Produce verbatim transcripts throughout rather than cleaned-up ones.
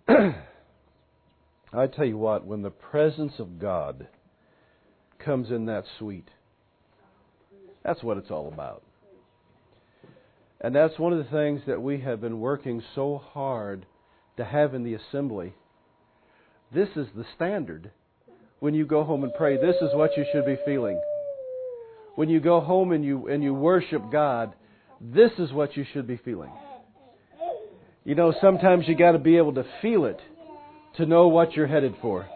I tell you what, when the presence of God comes in that suite, that's what it's all about. And that's one of the things that we have been working so hard to have in the assembly. This is the standard. When you go home and pray, this is what you should be feeling. When you go home and you and you worship God, this is what you should be feeling. You know, sometimes you got to be able to feel it to know what you're headed for.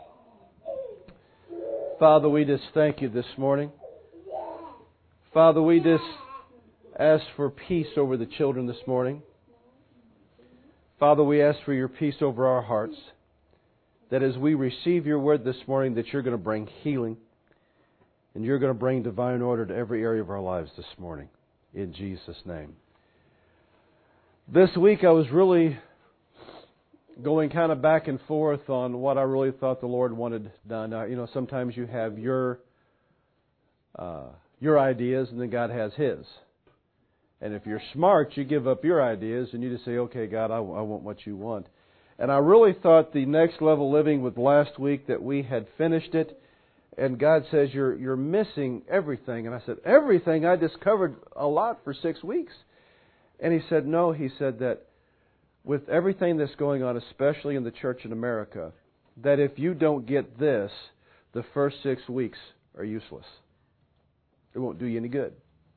Father, we just thank you this morning. Father, we just ask for peace over the children this morning. Father, we ask for your peace over our hearts. That as we receive your word this morning, that you're going to bring healing. And you're going to bring divine order to every area of our lives this morning. In Jesus' name. This week I was really going kind of back and forth on what I really thought the Lord wanted done. Now, you know, sometimes you have your uh, your ideas and then God has His. And if you're smart, you give up your ideas and you just say, okay, God, I, I want what you want. And I really thought the Next Level Living with last week that we had finished it. And God says, you're you're missing everything. And I said, everything? I discovered a lot for six weeks. And He said, no. He said that with everything that's going on, especially in the church in America, that if you don't get this, the first six weeks are useless. It won't do you any good.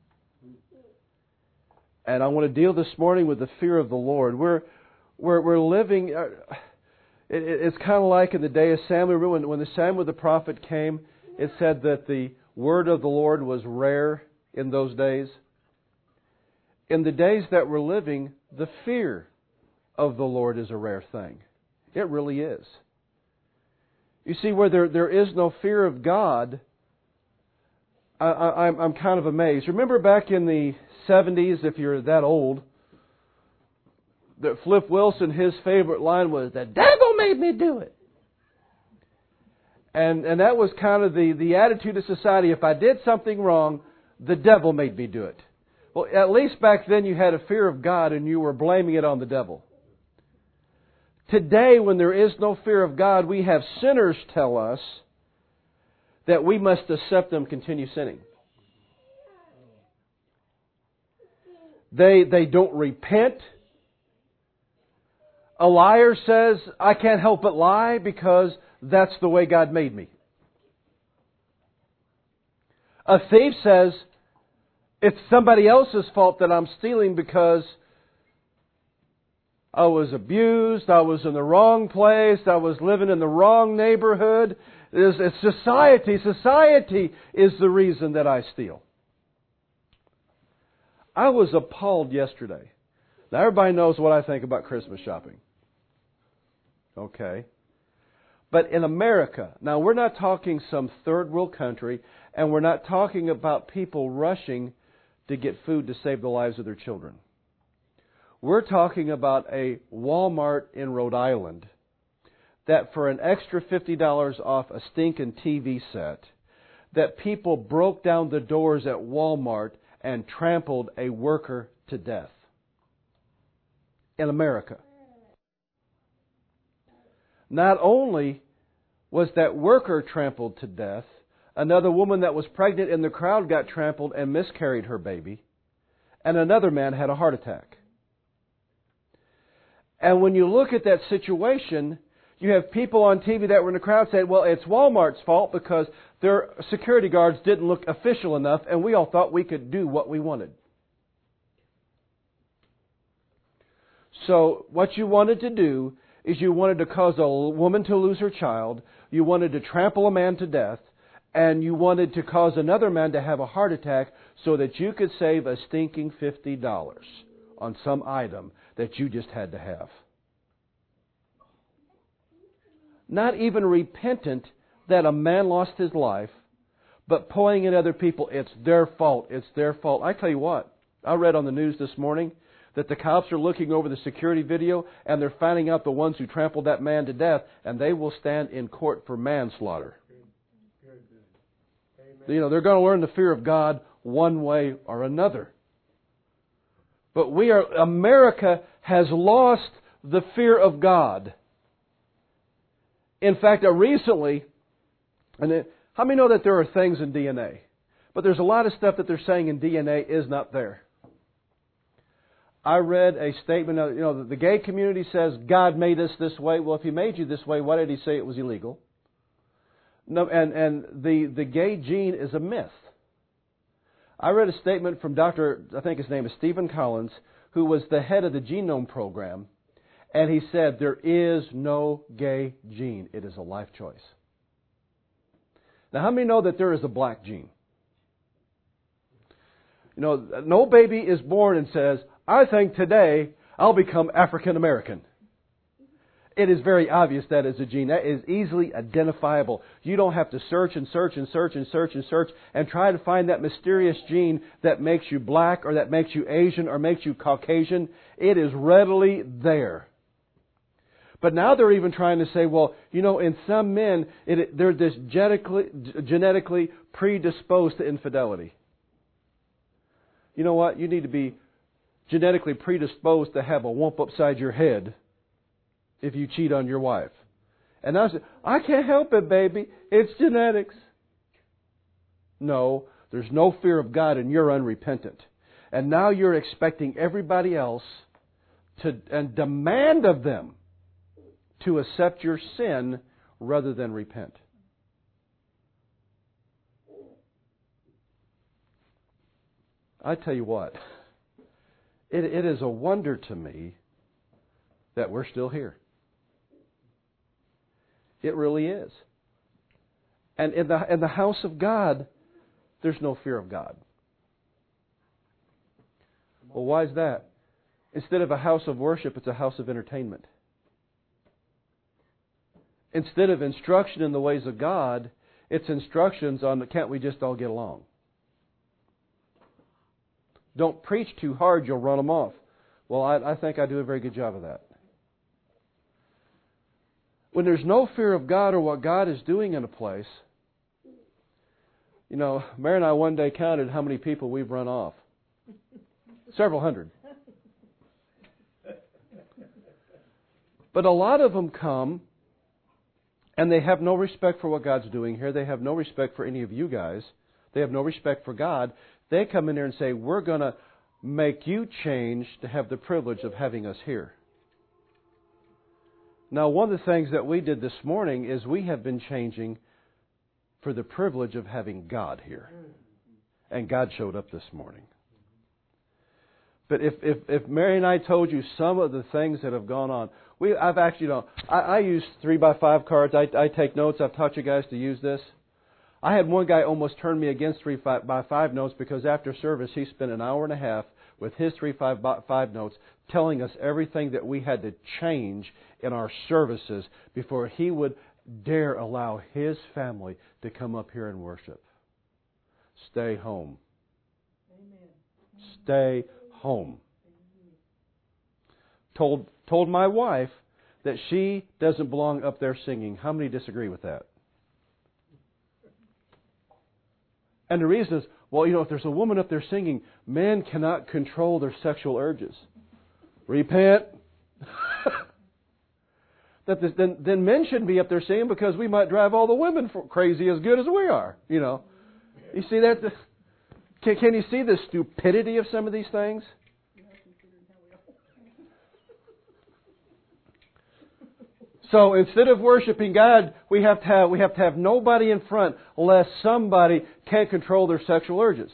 And I want to deal this morning with the fear of the Lord. We're we're, we're living. Uh, it, it's kind of like in the day of Samuel. When, when the Samuel the prophet came, it said that the word of the Lord was rare in those days. In the days that we're living, the fear of the Lord is a rare thing. It really is. You see, where there, there is no fear of God, I, I, I'm, I'm kind of amazed. Remember back in the seventies, if you're that old, that Flip Wilson, his favorite line was, "The devil made me do it." And and that was kind of the, the attitude of society. If I did something wrong, the devil made me do it. Well, at least back then you had a fear of God and you were blaming it on the devil. Today, when there is no fear of God, we have sinners tell us that we must accept them continue sinning. They they don't repent. A liar says, I can't help but lie because that's the way God made me. A thief says, it's somebody else's fault that I'm stealing because I was abused, I was in the wrong place, I was living in the wrong neighborhood. It's, it's society. Society is the reason that I steal. I was appalled yesterday. Now everybody knows what I think about Christmas shopping. Okay. But in America, now we're not talking some third world country, and we're not talking about people rushing to get food to save the lives of their children. We're talking about a Walmart in Rhode Island that for an extra fifty dollars off a stinking T V set, that people broke down the doors at Walmart and trampled a worker to death. In America. Not only was that worker trampled to death, another woman that was pregnant in the crowd got trampled and miscarried her baby, and another man had a heart attack. And when you look at that situation, you have people on T V that were in the crowd saying, well, it's Walmart's fault because their security guards didn't look official enough and we all thought we could do what we wanted. So what you wanted to do is you wanted to cause a woman to lose her child, you wanted to trample a man to death, and you wanted to cause another man to have a heart attack so that you could save a stinking fifty dollars on some item that you just had to have. Not even repentant that a man lost his life, but pointing at other people, it's their fault, it's their fault. I tell you what, I read on the news this morning that the cops are looking over the security video and they're finding out the ones who trampled that man to death, and they will stand in court for manslaughter. You know, they're going to learn the fear of God one way or another. But we are, America has lost the fear of God. In fact, uh, recently, and it, how many know that there are things in D N A? But there's a lot of stuff that they're saying in D N A is not there. I read a statement, of, you know, the gay community says God made us this way. Well, if He made you this way, why did He say it was illegal? No, and and the, the gay gene is a myth. I read a statement from Doctor, I think his name is Stephen Collins, who was the head of the genome program, and he said there is no gay gene. It is a life choice. Now, how many know that there is a black gene? You know, no baby is born and says, I think today I'll become African American. It is very obvious that is a gene. That is easily identifiable. You don't have to search and search and search and search and search and try to find that mysterious gene that makes you black or that makes you Asian or makes you Caucasian. It is readily there. But now they're even trying to say, well, you know, in some men, it, they're this genetically, genetically predisposed to infidelity. You know what? You need to be genetically predisposed to have a whump upside your head if you cheat on your wife. And I said, I can't help it, baby. It's genetics. No, there's no fear of God and you're unrepentant. And now you're expecting everybody else to and demand of them to accept your sin rather than repent. I tell you what, it, it is a wonder to me that we're still here. It really is. And in the in the house of God, there's no fear of God. Well, why is that? Instead of a house of worship, it's a house of entertainment. Instead of instruction in the ways of God, it's instructions on, can't we just all get along? Don't preach too hard, you'll run them off. Well, I, I think I do a very good job of that. When there's no fear of God or what God is doing in a place, you know, Mary and I one day counted how many people we've run off. Several hundred. But a lot of them come and they have no respect for what God's doing here. They have no respect for any of you guys. They have no respect for God. They come in there and say, we're going to make you change to have the privilege of having us here. Now, one of the things that we did this morning is we have been changing for the privilege of having God here. And God showed up this morning. But if, if, if Mary and I told you some of the things that have gone on, we I've actually, you know, I, I use three by five cards. I, I take notes. I've taught you guys to use this. I had one guy almost turn me against three by five notes because after service he spent an hour and a half with his three by five notes telling us everything that we had to change in our services before he would dare allow his family to come up here and worship. Stay home. Amen. Stay home. Told told my wife that she doesn't belong up there singing. How many disagree with that? And the reason is, well, you know, if there's a woman up there singing, men cannot control their sexual urges. Repent. that this, then, then men shouldn't be up there singing because we might drive all the women for crazy as good as we are. You know, you see that? Can, can you see the stupidity of some of these things? So instead of worshiping God, we have to have we have to have nobody in front lest somebody can't control their sexual urges.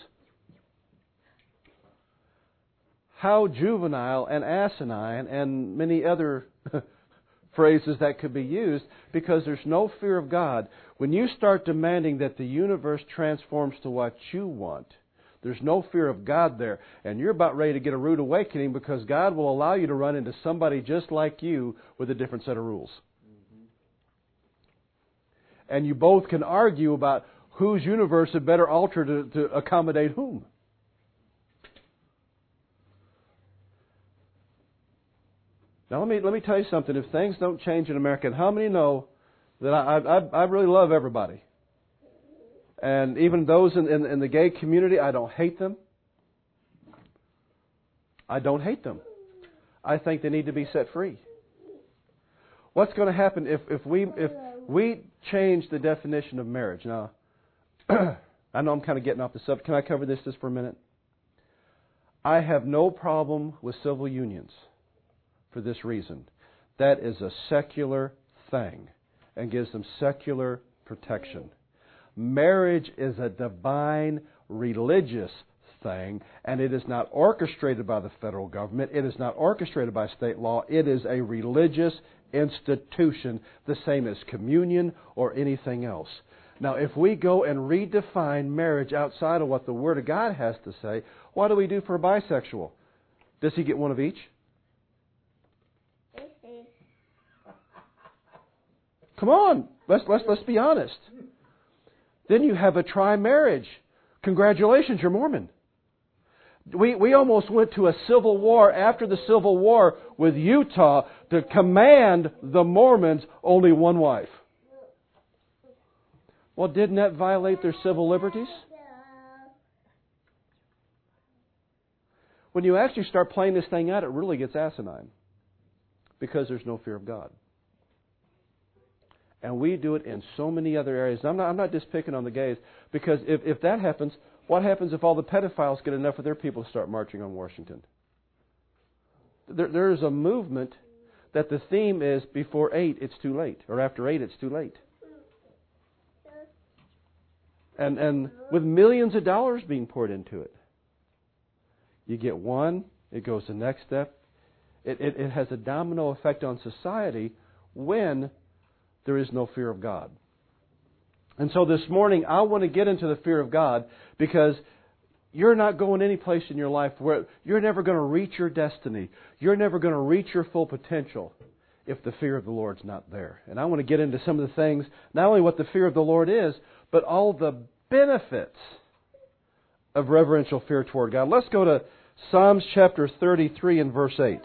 How juvenile and asinine and many other phrases that could be used because there's no fear of God. When you start demanding that the universe transforms to what you want, there's no fear of God there. And you're about ready to get a rude awakening because God will allow you to run into somebody just like you with a different set of rules. And you both can argue about whose universe had better alter to, to accommodate whom. Now let me let me tell you something. If things don't change in America, and how many know that I I, I really love everybody, and even those in, in, in the gay community, I don't hate them. I don't hate them. I think they need to be set free. What's going to happen if, if we if we changed the definition of marriage. Now, I know I'm kind of getting off the subject. Can I cover this just for a minute? I have no problem with civil unions for this reason. That is a secular thing and gives them secular protection. Marriage is a divine religious thing, and it is not orchestrated by the federal government. It is not orchestrated by state law. It is a religious institution, the same as communion or anything else. Now, if we go and redefine marriage outside of what the Word of God has to say, what do we do for a bisexual? Does he get one of each? Come on, let's let's let's be honest. Then you have a tri-marriage. Congratulations, you're Mormon. We we almost went to a civil war after the Civil War with Utah to command the Mormons only one wife. Well, didn't that violate their civil liberties? When you actually start playing this thing out, it really gets asinine because there's no fear of God. And we do it in so many other areas. I'm not, I'm not just picking on the gays, because if, if that happens, what happens if all the pedophiles get enough of their people to start marching on Washington? There, there is a movement that the theme is before eight, it's too late, or after eight, it's too late. And, and with millions of dollars being poured into it. You get one, it goes to the next step. It, it, it has a domino effect on society when there is no fear of God. And so this morning, I want to get into the fear of God because you're not going any place in your life where you're never going to reach your destiny. You're never going to reach your full potential if the fear of the Lord's not there. And I want to get into some of the things, not only what the fear of the Lord is, but all the benefits of reverential fear toward God. Let's go to Psalms chapter thirty-three and verse eight.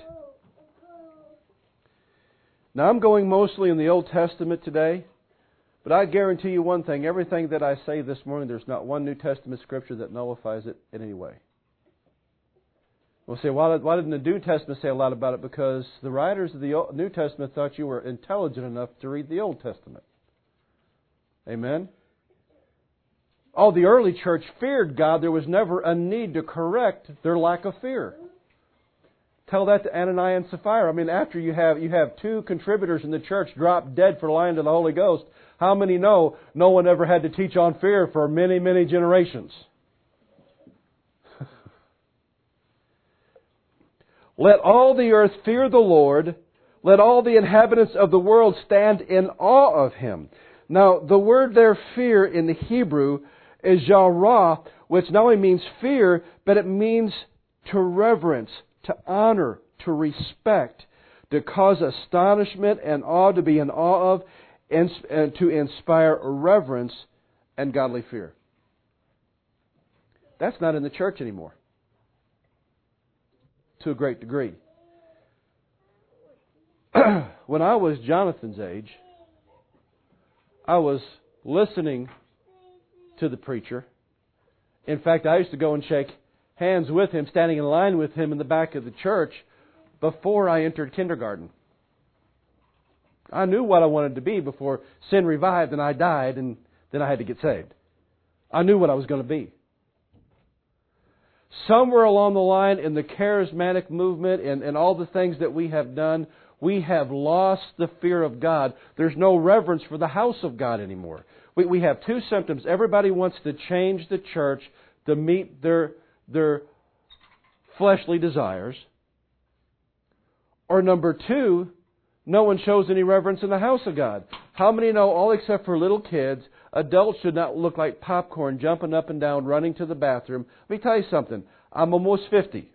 Now, I'm going mostly in the Old Testament today, but I guarantee you one thing. Everything that I say this morning, there's not one New Testament scripture that nullifies it in any way. We'll say, why, why didn't the New Testament say a lot about it? Because the writers of the New Testament thought you were intelligent enough to read the Old Testament. Amen? Oh, the early church feared God. There was never a need to correct their lack of fear. Tell that to Ananias and Sapphira. I mean, after you have you have two contributors in the church drop dead for lying to the Holy Ghost, how many know no one ever had to teach on fear for many, many generations? Let all the earth fear the Lord. Let all the inhabitants of the world stand in awe of Him. Now, the word there, fear, in the Hebrew is yarah, which not only means fear, but it means to reverence, to honor, to respect, to cause astonishment and awe, to be in awe of, and to inspire reverence and godly fear. That's not in the church anymore, to a great degree. When I was Jonathan's age, I was listening to the preacher. In fact, I used to go and shake hands with him, standing in line with him in the back of the church before I entered kindergarten. I knew what I wanted to be before sin revived and I died and then I had to get saved. I knew what I was going to be. Somewhere along the line in the charismatic movement and, and all the things that we have done, we have lost the fear of God. There's no reverence for the house of God anymore. We, we have two symptoms. Everybody wants to change the church to meet their their fleshly desires. Or number two, no one shows any reverence in the house of God. How many know, all except for little kids, adults should not look like popcorn jumping up and down, running to the bathroom? Let me tell you something. I'm almost fifty.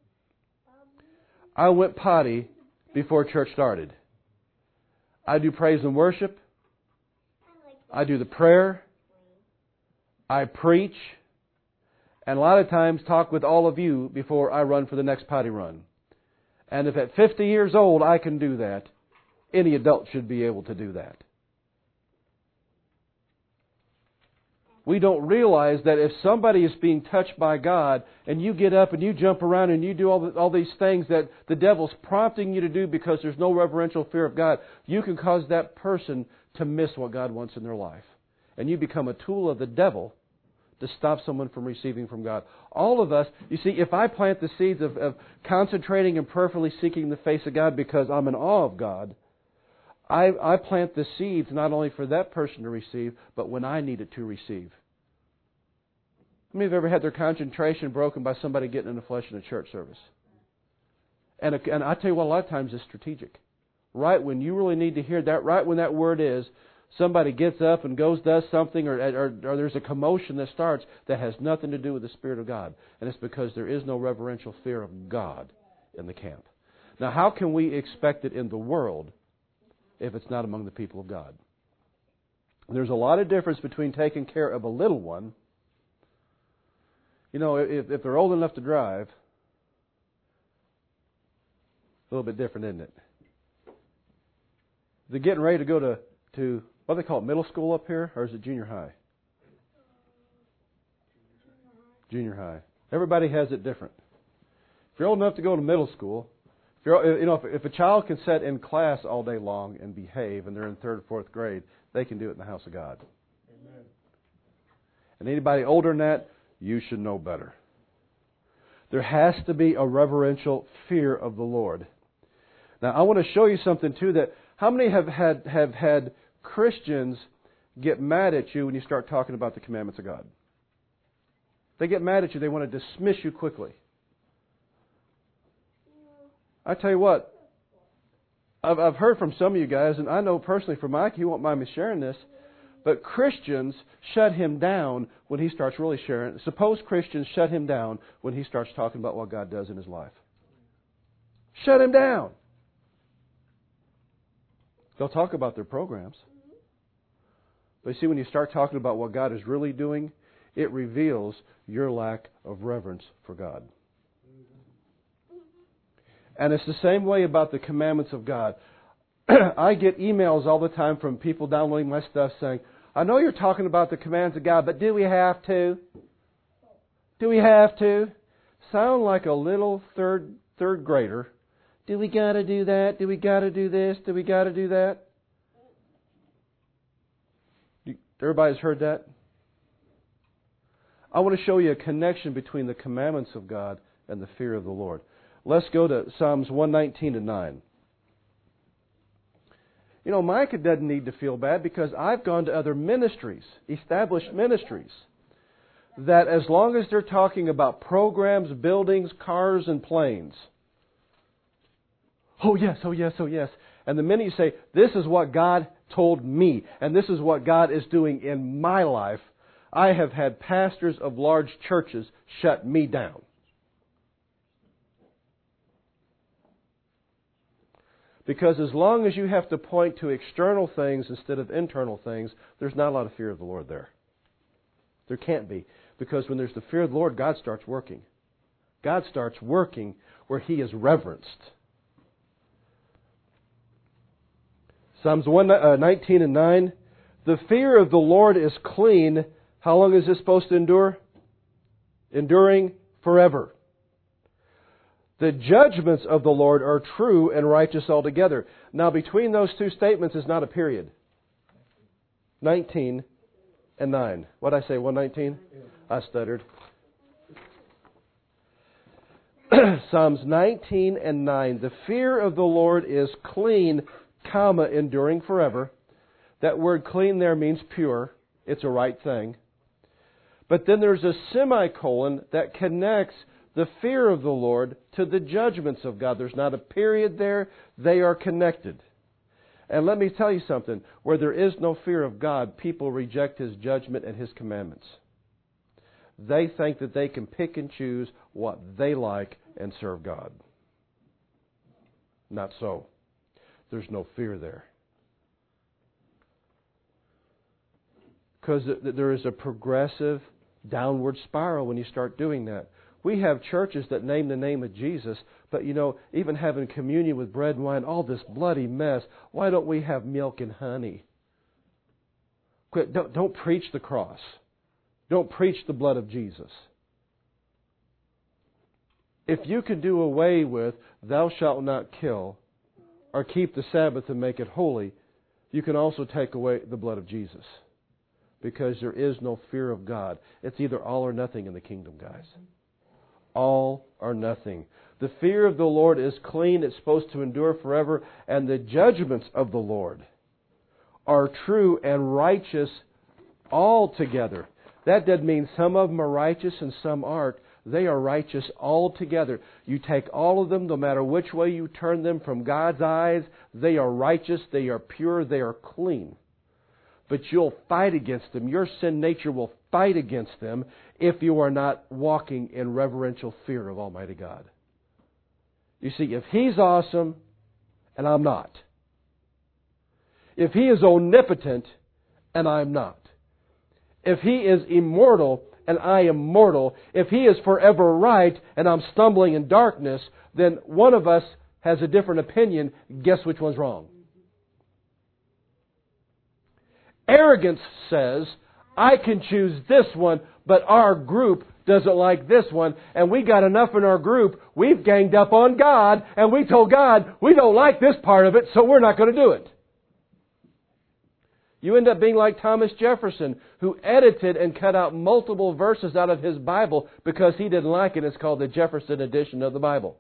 I went potty before church started. I do praise and worship. I do the prayer. I preach. And a lot of times talk with all of you before I run for the next potty run. And if at fifty years old I can do that, any adult should be able to do that. We don't realize that if somebody is being touched by God and you get up and you jump around and you do all, the, all these things that the devil's prompting you to do because there's no reverential fear of God, you can cause that person to miss what God wants in their life. And you become a tool of the devil to stop someone from receiving from God. All of us, you see, if I plant the seeds of, of concentrating and prayerfully seeking the face of God because I'm in awe of God, I, I plant the seeds not only for that person to receive, but when I need it to receive. How many have ever had their concentration broken by somebody getting in the flesh in a church service? And, and I tell you what, a lot of times it's strategic. Right when you really need to hear that, right when that word is, somebody gets up and goes, does something, or, or, or there's a commotion that starts that has nothing to do with the Spirit of God. And it's because there is no reverential fear of God in the camp. Now, how can we expect it in the world if it's not among the people of God? There's a lot of difference between taking care of a little one. You know, if, if they're old enough to drive, a little bit different, isn't it? They're getting ready to go to, to what do they call it, middle school up here, or is it junior high? Junior high. Everybody has it different. If you're old enough to go to middle school, if you're, you know, if, if a child can sit in class all day long and behave, and they're in third or fourth grade, they can do it in the house of God. Amen. And anybody older than that, you should know better. There has to be a reverential fear of the Lord. Now, I want to show you something too. That how many have had have had Christians get mad at you when you start talking about the commandments of God? They get mad at you. They want to dismiss you quickly. I tell you what, I've, I've heard from some of you guys, and I know personally from Mike, he won't mind me sharing this, but Christians shut him down when he starts really sharing. Suppose Christians shut him down when he starts talking about what God does in his life. Shut him down. They'll talk about their programs. But you see, when you start talking about what God is really doing, it reveals your lack of reverence for God. And it's the same way about the commandments of God. I get emails all the time from people downloading my stuff saying, I know you're talking about the commands of God, but do we have to? Do we have to? Sound like a little third third grader. Do we got to do that? Do we got to do this? Do we got to do that? Everybody's heard that? I want to show you a connection between the commandments of God and the fear of the Lord. Let's go to Psalms one nineteen and nine. You know, Micah doesn't need to feel bad because I've gone to other ministries, established ministries, that as long as they're talking about programs, buildings, cars, and planes, oh yes, oh yes, oh yes. And the minute you say, this is what God told me, and this is what God is doing in my life, I have had pastors of large churches shut me down. Because as long as you have to point to external things instead of internal things, there's not a lot of fear of the Lord there. There can't be. Because when there's the fear of the Lord, God starts working. God starts working where He is reverenced. Psalms one nineteen and nine. The fear of the Lord is clean. How long is this supposed to endure? Enduring forever. The judgments of the Lord are true and righteous altogether. Now, between those two statements is not a period. nineteen and nine. What did I say, one nineteen? I stuttered. Psalms nineteen and nine. The fear of the Lord is clean, comma, enduring forever. That word clean there means pure. It's a right thing. But then there's a semicolon that connects the fear of the Lord to the judgments of God. There's not a period there. They are connected. And let me tell you something. Where there is no fear of God, people reject His judgment and His commandments. They think that they can pick and choose what they like and serve God. Not so. There's no fear there. Because there is a progressive downward spiral when you start doing that. We have churches that name the name of Jesus, but you know, even having communion with bread and wine, all this bloody mess, why don't we have milk and honey? Quit, don't, don't preach the cross. Don't preach the blood of Jesus. If you can do away with thou shalt not kill or keep the Sabbath and make it holy, you can also take away the blood of Jesus. Because there is no fear of God. It's either all or nothing in the kingdom, guys. All or nothing. The fear of the Lord is clean. It's supposed to endure forever. And the judgments of the Lord are true and righteous altogether. That doesn't mean some of them are righteous and some aren't. They are righteous altogether. You take all of them, no matter which way you turn them from God's eyes, they are righteous, they are pure, they are clean. But you'll fight against them. Your sin nature will fight against them if you are not walking in reverential fear of Almighty God. You see, if He's awesome and I'm not, if He is omnipotent and I'm not, if He is immortal and I am mortal, if He is forever right and I'm stumbling in darkness, then one of us has a different opinion. Guess which one's wrong? Arrogance says, I can choose this one, but our group doesn't like this one, and we got enough in our group, we've ganged up on God, and we told God, we don't like this part of it, so we're not going to do it. You end up being like Thomas Jefferson, who edited and cut out multiple verses out of his Bible because he didn't like it. It's called the Jefferson edition of the Bible.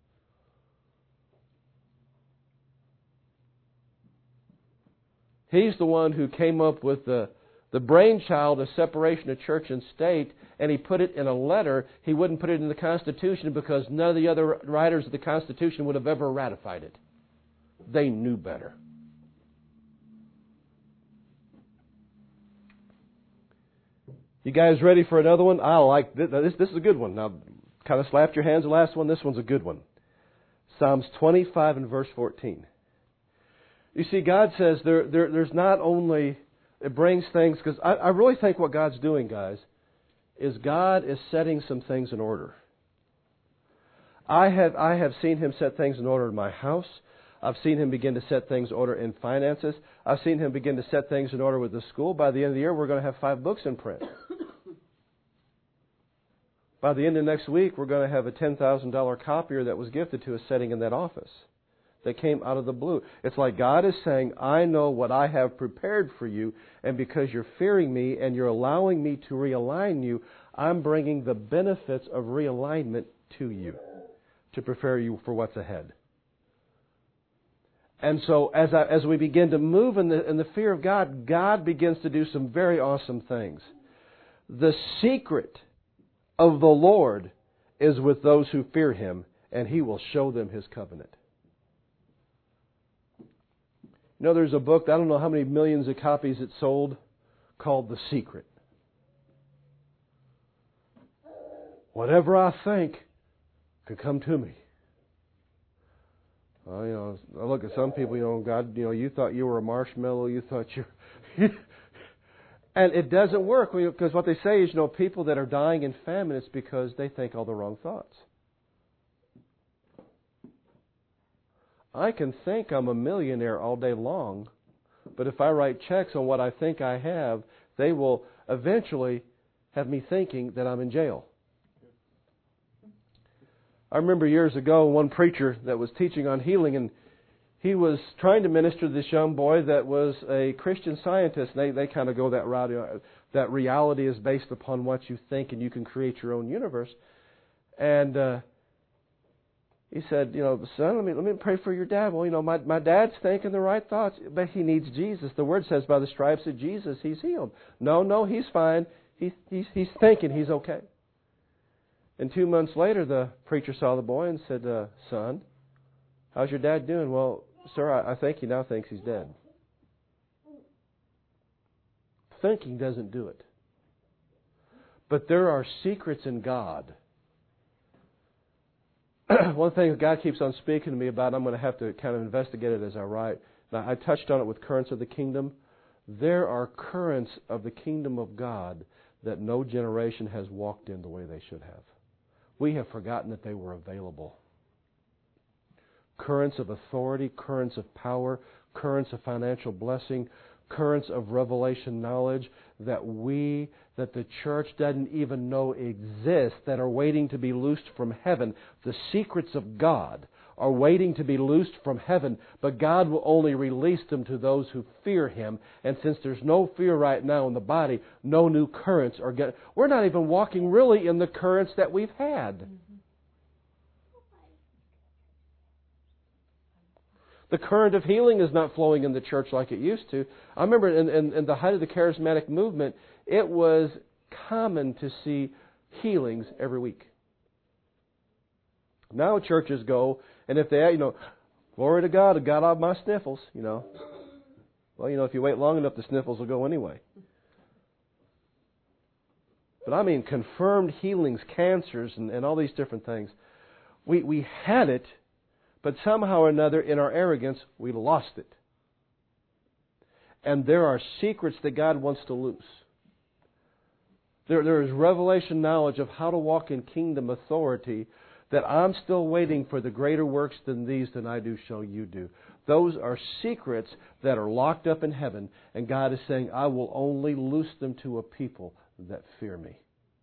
He's the one who came up with the, the brainchild of separation of church and state, and he put it in a letter. He wouldn't put it in the Constitution because none of the other writers of the Constitution would have ever ratified it. They knew better. You guys ready for another one? I like this. This, this is a good one. Now, kind of slapped your hands the last one. This one's a good one. Psalms twenty-five and verse fourteen. You see, God says there, there there's not only, it brings things, because I, I really think what God's doing, guys, is God is setting some things in order. I have I have seen Him set things in order in my house. I've seen Him begin to set things in order in finances. I've seen Him begin to set things in order with the school. By the end of the year, we're going to have five books in print. By the end of next week, we're going to have a ten thousand dollars copier that was gifted to us sitting in that office. That came out of the blue. It's like God is saying, I know what I have prepared for you, and because you're fearing me and you're allowing me to realign you, I'm bringing the benefits of realignment to you to prepare you for what's ahead. And so as I, as we begin to move in the, in the fear of God, God begins to do some very awesome things. The secret of the Lord is with those who fear Him, and He will show them His covenant. You know, there's a book, I don't know how many millions of copies it sold, called The Secret. Whatever I think could come to me. Well, you know, I look at some people, you know, God, you know, you thought you were a marshmallow, you thought you... And it doesn't work, because what they say is, you know, people that are dying in famine, it's because they think all the wrong thoughts. I can think I'm a millionaire all day long, but if I write checks on what I think I have, they will eventually have me thinking that I'm in jail. I remember years ago one preacher that was teaching on healing, and he was trying to minister to this young boy that was a Christian Scientist. And they, they kind of go that route, you know, that reality is based upon what you think and you can create your own universe. And uh, he said, you know, son, let me let me pray for your dad. Well, you know, my, my dad's thinking the right thoughts, but he needs Jesus. The Word says by the stripes of Jesus, he's healed. No, no, he's fine. He, he's, he's thinking he's okay. And two months later, the preacher saw the boy and said, uh, son, how's your dad doing? Well, sir, I, I think he now thinks he's dead. Thinking doesn't do it. But there are secrets in God. One thing that God keeps on speaking to me about, I'm going to have to kind of investigate it as I write. Now, I touched on it with currents of the kingdom. There are currents of the kingdom of God that no generation has walked in the way they should have. We have forgotten that they were available. Currents of authority, currents of power, currents of financial blessing, currents of revelation knowledge that we, that the church doesn't even know exist, that are waiting to be loosed from heaven. The secrets of God are waiting to be loosed from heaven, but God will only release them to those who fear Him. And since there's no fear right now in the body, no new currents are getting... We're not even walking really in the currents that we've had. Mm-hmm. The current of healing is not flowing in the church like it used to. I remember in, in, in the height of the charismatic movement, it was common to see healings every week. Now churches go, and if they, you know, glory to God, I got out my sniffles, you know. Well, you know, if you wait long enough, the sniffles will go anyway. But I mean, confirmed healings, cancers, and, and all these different things. We we had it, but somehow or another, in our arrogance, we lost it. And there are secrets that God wants to loose. There, there is revelation knowledge of how to walk in kingdom authority that I'm still waiting for the greater works than these than I do shall you do. Those are secrets that are locked up in heaven, and God is saying, I will only loose them to a people that fear me.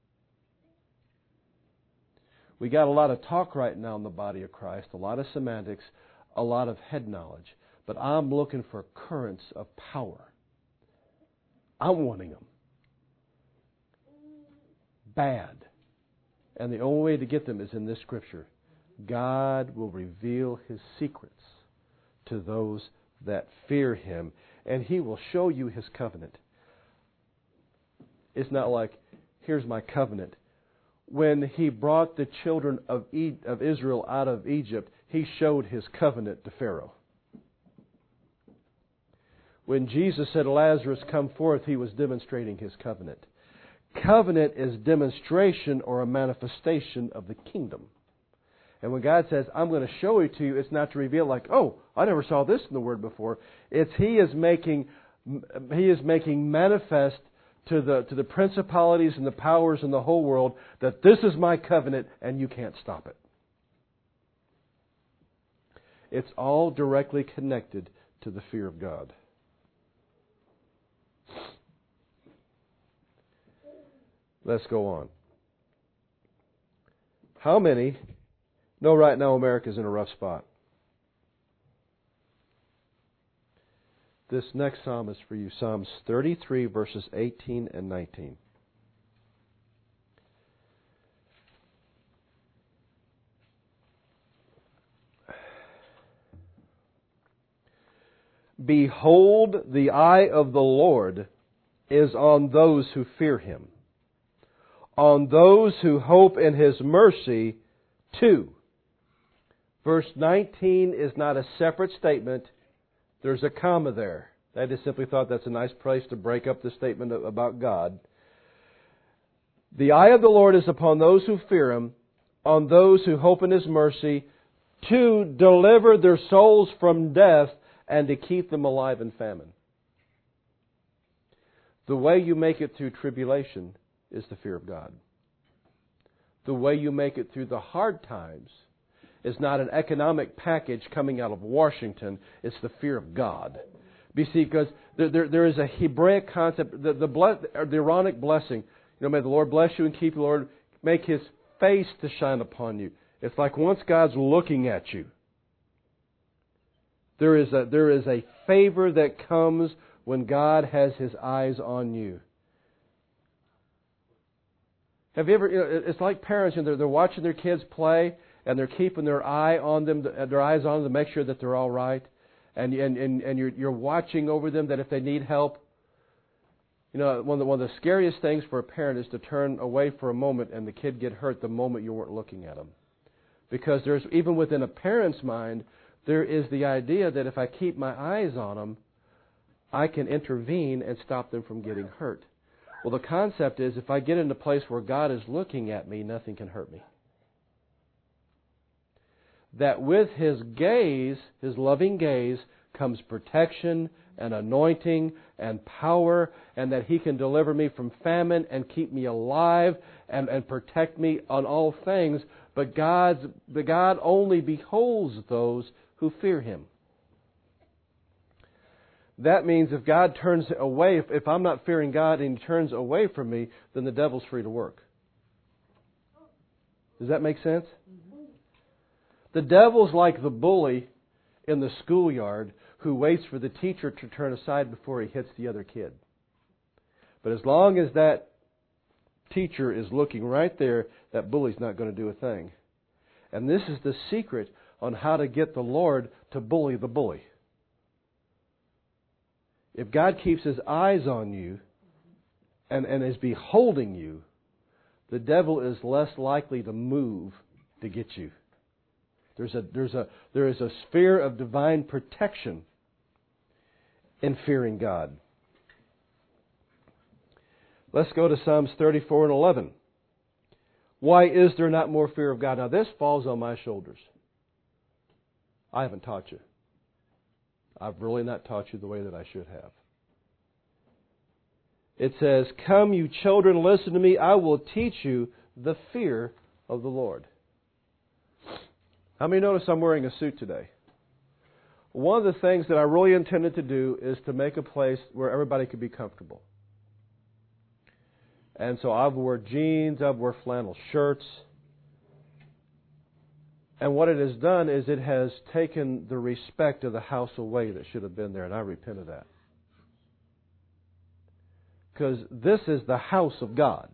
We got a lot of talk right now in the body of Christ, a lot of semantics, a lot of head knowledge, but I'm looking for currents of power. I'm wanting them. Bad. And the only way to get them is in this Scripture. God will reveal His secrets to those that fear Him, and He will show you His covenant. It's not like, here's my covenant. When He brought the children of e- of Israel out of Egypt, He showed His covenant to Pharaoh. When Jesus said, Lazarus, come forth, He was demonstrating His covenant. Covenant is demonstration or a manifestation of the kingdom. And when God says, I'm going to show it to you, it's not to reveal like, oh, I never saw this in the Word before. It's He is making He is making manifest to the to the principalities and the powers in the whole world that this is my covenant and you can't stop it. It's all directly connected to the fear of God. Let's go on. How many know right now America's in a rough spot? This next psalm is for you. Psalms thirty-three, verses eighteen and nineteen. Behold, the eye of the Lord is on those who fear Him, on those who hope in His mercy, too. Verse nineteen is not a separate statement. There's a comma there. I just simply thought that's a nice place to break up the statement about God. The eye of the Lord is upon those who fear Him, on those who hope in His mercy, to deliver their souls from death and to keep them alive in famine. The way you make it through tribulation is the fear of God. The way you make it through the hard times is not an economic package coming out of Washington. It's the fear of God. You see, because there, there, there is a Hebraic concept, the, the, ble- the Aaronic blessing. You know, may the Lord bless you and keep you, Lord. Make His face to shine upon you. It's like once God's looking at you, there is a there is a favor that comes when God has His eyes on you. Have you ever? You know, it's like parents, and they're they're watching their kids play, and they're keeping their eye on them, their eyes on them to make sure that they're all right, and and and, and you're you're watching over them that if they need help. You know, one of the, one of the scariest things for a parent is to turn away for a moment and the kid get hurt the moment you weren't looking at them, because there's even within a parent's mind there is the idea that if I keep my eyes on them, I can intervene and stop them from getting hurt. Well, the concept is if I get in a place where God is looking at me, nothing can hurt me. That with His gaze, His loving gaze, comes protection and anointing and power, and that He can deliver me from famine and keep me alive and, and protect me on all things. But God's, the God only beholds those who fear Him. that means if God turns away, if, if I'm not fearing God and He turns away from me, then the devil's free to work. Does that make sense? Mm-hmm. The devil's like the bully in the schoolyard who waits for the teacher to turn aside before he hits the other kid. But as long as that teacher is looking right there, that bully's not going to do a thing. And this is the secret on how to get the Lord to bully the bully. If God keeps His eyes on you and, and is beholding you, the devil is less likely to move to get you. There's a, there's a, there is a sphere of divine protection in fearing God. Let's go to Psalms thirty-four and eleven. Why is there not more fear of God? Now this falls on my shoulders. I haven't taught you. I've really not taught you the way that I should have. It says, "Come, you children, listen to me. I will teach you the fear of the Lord." How many notice I'm wearing a suit today? One of the things that I really intended to do is to make a place where everybody could be comfortable. And so I've worn jeans, I've worn flannel shirts. And what it has done is it has taken the respect of the house away that should have been there, and I repent of that. Because this is the house of God.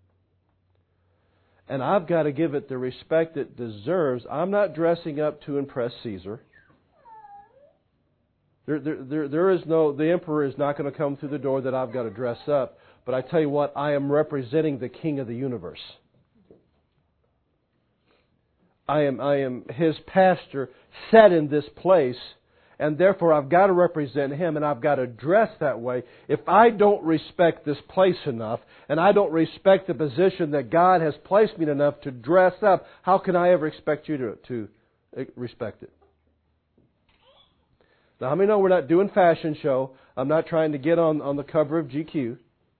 And I've got to give it the respect it deserves. I'm not dressing up to impress Caesar. There, there, there, there is no, the emperor is not going to come through the door that I've got to dress up. But I tell you what, I am representing the King of the universe. I am, I am His pastor set in this place, and therefore I've got to represent Him, and I've got to dress that way. If I don't respect this place enough, and I don't respect the position that God has placed me in enough to dress up, how can I ever expect you to, to respect it? Now, how many know we're not doing fashion show? I'm not trying to get on, on the cover of G Q.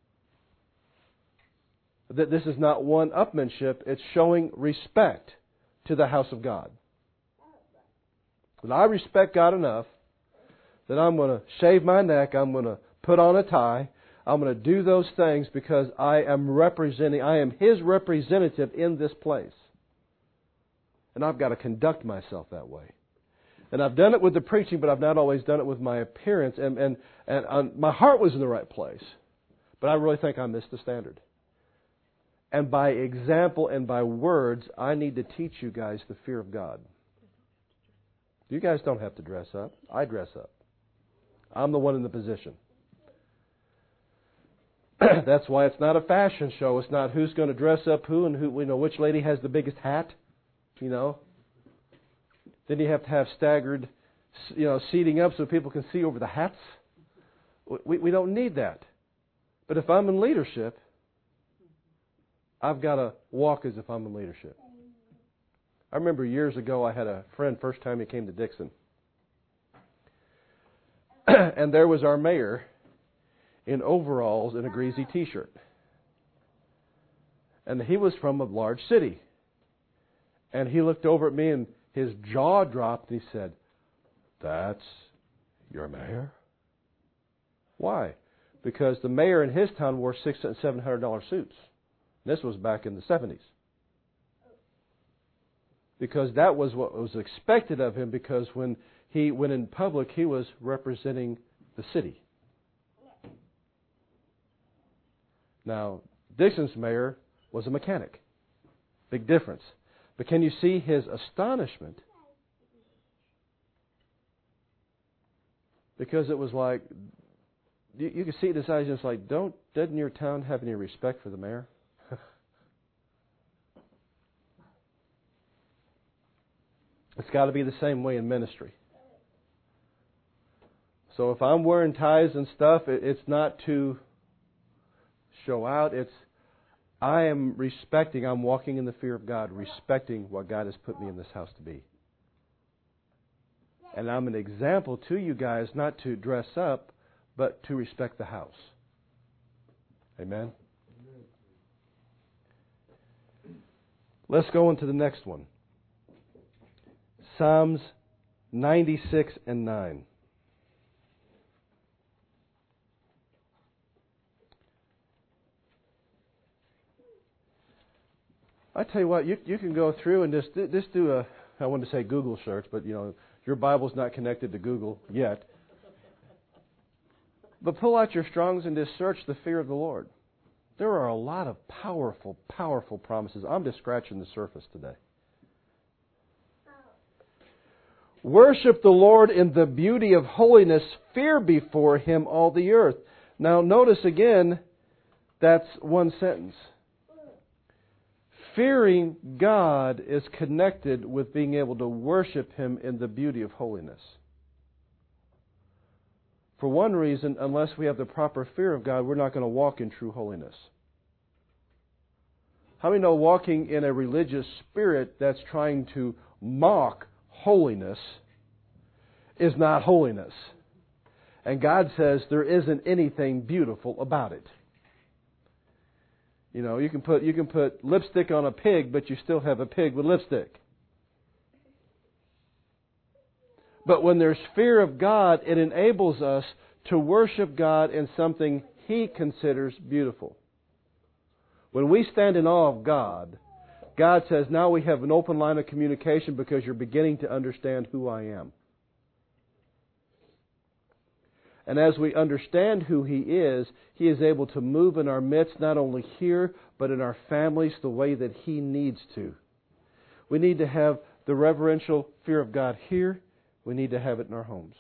That this is not one-upmanship. It's showing respect to the house of God. And I respect God enough that I'm going to shave my neck, I'm going to put on a tie, I'm going to do those things because I am representing, I am His representative in this place. And I've got to conduct myself that way. And I've done it with the preaching, but I've not always done it with my appearance. And, and, and um, my heart was in the right place. But I really think I missed the standard. And by example and by words, I need to teach you guys the fear of God. You guys don't have to dress up. I dress up. I'm the one in the position. That's why it's not a fashion show. It's not who's going to dress up who and who, you know, which lady has the biggest hat, you know. Then you have to have staggered, you know, seating up so people can see over the hats. We, we don't need that. But if I'm in leadership, I've got to walk as if I'm in leadership. I remember years ago I had a friend, first time he came to Dixon. And there was our mayor in overalls and a greasy T-shirt. And he was from a large city. And he looked over at me and his jaw dropped and he said, "That's your mayor?" Why? Because the mayor in his town wore six and seven hundred dollar suits. This was back in the seventies. Because that was what was expected of him, because when he went in public, he was representing the city. Now, Dixon's mayor was a mechanic. Big difference. But can you see his astonishment? Because it was like, you, you could see it in his eyes, just like, don't, doesn't your town have any respect for the mayor? It's got to be the same way in ministry. So if I'm wearing ties and stuff, it, it's not to show out. It's I am respecting, I'm walking in the fear of God, respecting what God has put me in this house to be. And I'm an example to you guys, not to dress up, but to respect the house. Amen? Let's go into the next one. Psalms ninety-six and nine. I tell you what, you you can go through and just just do a, I wanted to say Google search, but you know, your Bible's not connected to Google yet. But pull out your Strongs and just search the fear of the Lord. There are a lot of powerful, powerful promises. I'm just scratching the surface today. Worship the Lord in the beauty of holiness. Fear before Him all the earth. Now notice again, that's one sentence. Fearing God is connected with being able to worship Him in the beauty of holiness. For one reason, unless we have the proper fear of God, we're not going to walk in true holiness. How many know walking in a religious spirit that's trying to mock holiness is not holiness? And God says there isn't anything beautiful about it. You know, you can put you can put lipstick on a pig, but you still have a pig with lipstick. But when there's fear of God, it enables us to worship God in something He considers beautiful. When we stand in awe of God, God says, now we have an open line of communication because you're beginning to understand who I am. And as we understand who He is, He is able to move in our midst, not only here, but in our families the way that He needs to. We need to have the reverential fear of God here. We need to have it in our homes.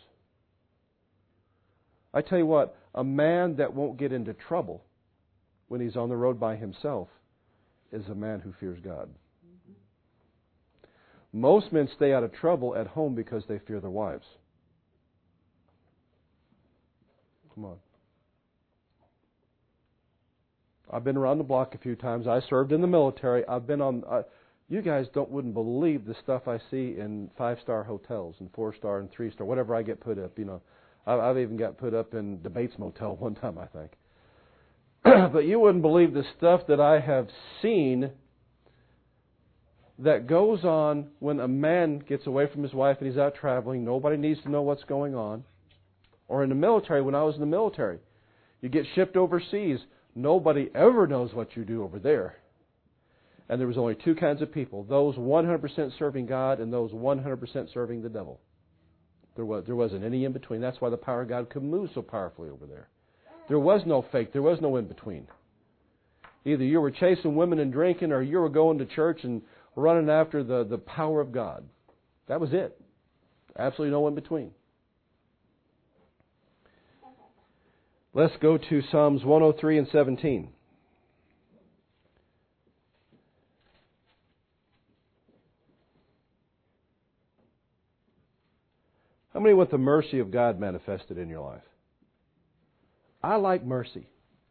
I tell you what, a man that won't get into trouble when he's on the road by himself is a man who fears God. Most men stay out of trouble at home because they fear their wives. Come on. I've been around the block a few times. I served in the military. I've been on... Uh, you guys don't wouldn't believe the stuff I see in five-star hotels and four-star and three-star, whatever I get put up. You know, I've, I've even got put up in the Bates Motel one time, I think. But you wouldn't believe the stuff that I have seen that goes on when a man gets away from his wife and he's out traveling. Nobody needs to know what's going on. Or in the military, when I was in the military, you get shipped overseas. Nobody ever knows what you do over there. And there was only two kinds of people, those one hundred percent serving God and those one hundred percent serving the devil. There, was, there wasn't any in between. That's why the power of God could move so powerfully over there. There was no fake. There was no in between. Either you were chasing women and drinking, or you were going to church and running after the, the power of God. That was it. Absolutely no in between. Let's go to Psalms one oh three and seventeen. How many want the mercy of God manifested in your life? I like mercy.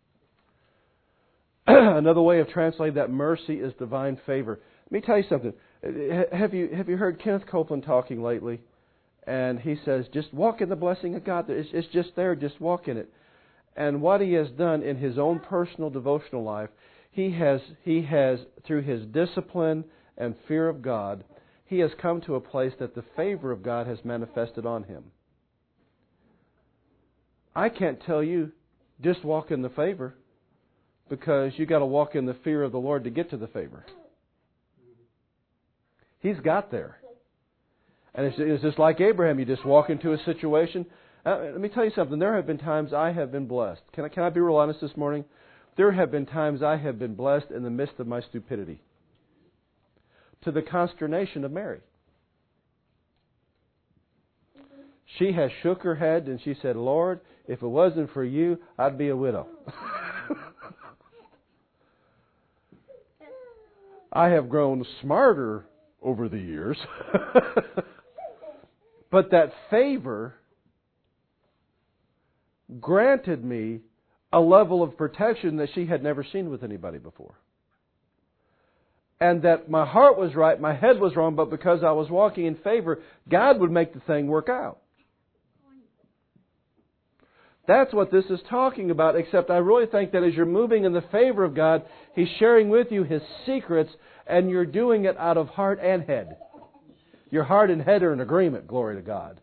Another way of translating that mercy is divine favor. Let me tell you something. Have you have you heard Kenneth Copeland talking lately? And he says, just walk in the blessing of God. It's, it's just there. Just walk in it. And what he has done in his own personal devotional life, he has he has through his discipline and fear of God, he has come to a place that the favor of God has manifested on him. I can't tell you, just walk in the favor, because you got to walk in the fear of the Lord to get to the favor. He's got there. And it's, it's just like Abraham. You just walk into a situation. Uh, let me tell you something. There have been times I have been blessed. Can I, can I be real honest this morning? There have been times I have been blessed in the midst of my stupidity, to the consternation of Mary. She has shook her head and she said, Lord, if it wasn't for you, I'd be a widow. I have grown smarter over the years. But that favor granted me a level of protection that she had never seen with anybody before. And that my heart was right, my head was wrong, but because I was walking in favor, God would make the thing work out. That's what this is talking about, except I really think that as you're moving in the favor of God, He's sharing with you His secrets, and you're doing it out of heart and head. Your heart and head are in agreement, glory to God.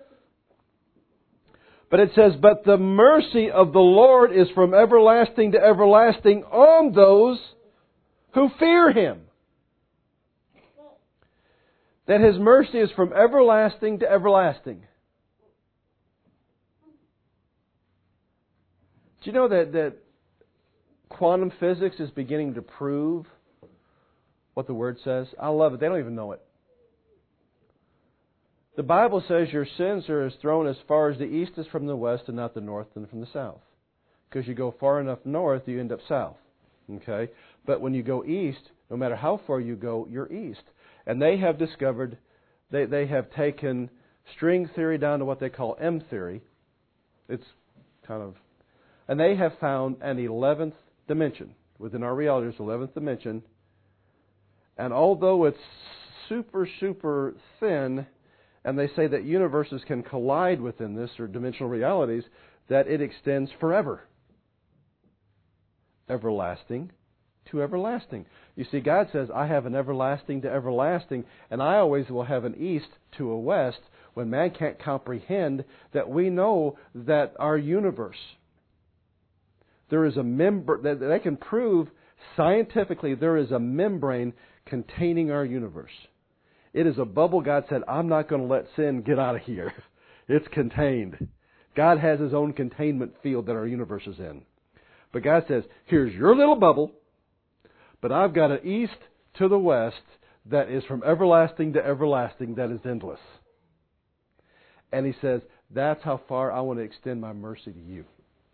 But it says, but the mercy of the Lord is from everlasting to everlasting on those who fear Him. That His mercy is from everlasting to everlasting. Do you know that, that quantum physics is beginning to prove what the Word says? I love it. They don't even know it. The Bible says your sins are as thrown as far as the east is from the west and not the north and from the south. Because you go far enough north, you end up south. Okay? But when you go east, no matter how far you go, you're east. And they have discovered, they, they have taken string theory down to what they call M theory. It's kind of, and they have found an eleventh dimension. Within our reality, there's eleventh dimension. And although it's super, super thin, and they say that universes can collide within this, or dimensional realities, that it extends forever. Everlasting to everlasting. You see, God says, I have an everlasting to everlasting, and I always will have an east to a west, when man can't comprehend that we know that our universe, there is a member, that they can prove scientifically there is a membrane containing our universe. It is a bubble. God said, I'm not going to let sin get out of here. It's contained. God has His own containment field that our universe is in. But God says, here's your little bubble, but I've got an east to the west that is from everlasting to everlasting, that is endless. And He says, that's how far I want to extend my mercy to you.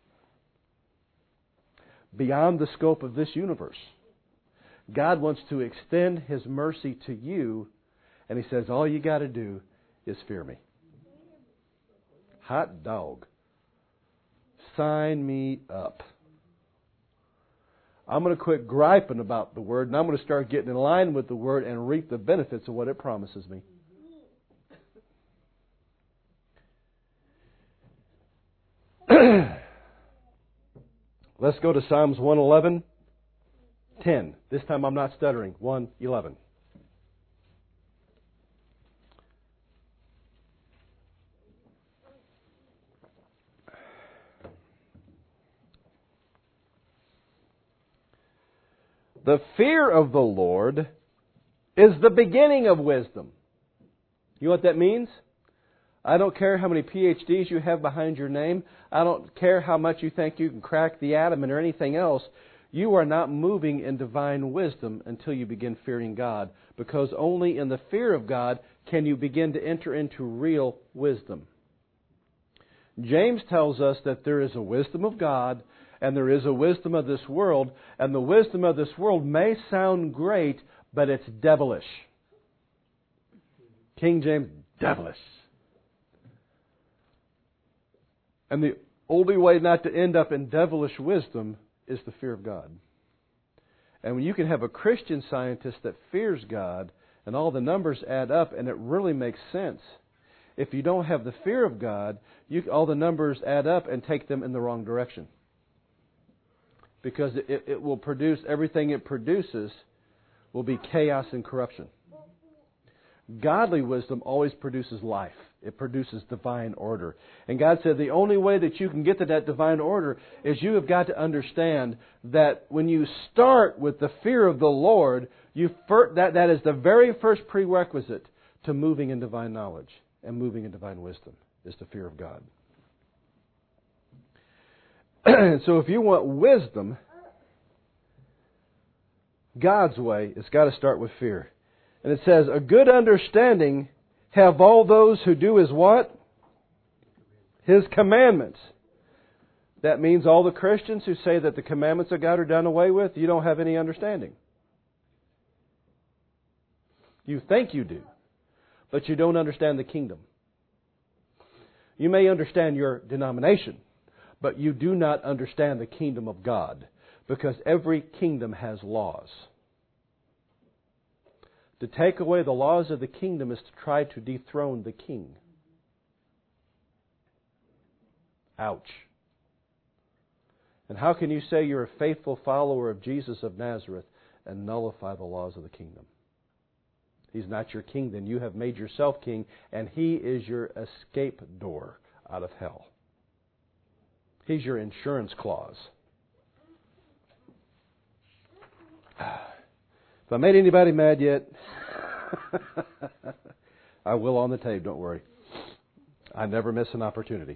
Beyond the scope of this universe. God wants to extend His mercy to you, and He says, all you got to do is fear me. Hot dog. Sign me up. I'm going to quit griping about the Word, and I'm going to start getting in line with the Word and reap the benefits of what it promises me. Let's go to Psalms one eleven, ten. This time I'm not stuttering. one eleven. The fear of the Lord is the beginning of wisdom. You know what that means? I don't care how many P H Ds you have behind your name. I don't care how much you think you can crack the atom or anything else. You are not moving in divine wisdom until you begin fearing God. Because only in the fear of God can you begin to enter into real wisdom. James tells us that there is a wisdom of God and there is a wisdom of this world. And the wisdom of this world may sound great, but it's devilish. King James, devilish. And the only way not to end up in devilish wisdom is the fear of God. And when you can have a Christian scientist that fears God, and all the numbers add up, and it really makes sense. If you don't have the fear of God, you, all the numbers add up and take them in the wrong direction. Because it, it will produce, everything it produces will be chaos and corruption. Godly wisdom always produces life. It produces divine order. And God said the only way that you can get to that divine order is you have got to understand that when you start with the fear of the Lord, you fir- that, that is the very first prerequisite to moving in divine knowledge and moving in divine wisdom, is the fear of God. So if you want wisdom, God's way, it's got to start with fear. And it says, a good understanding have all those who do His what? His commandments. That means all the Christians who say that the commandments of God are done away with, you don't have any understanding. You think you do, but you don't understand the kingdom. You may understand your denomination, but you do not understand the kingdom of God, because every kingdom has laws. To take away the laws of the kingdom is to try to dethrone the king. Ouch. And how can you say you're a faithful follower of Jesus of Nazareth and nullify the laws of the kingdom? He's not your king then. You have made yourself king, and He is your escape door out of hell. He's your insurance clause. If I made anybody mad yet, I will on the tape, don't worry. I never miss an opportunity.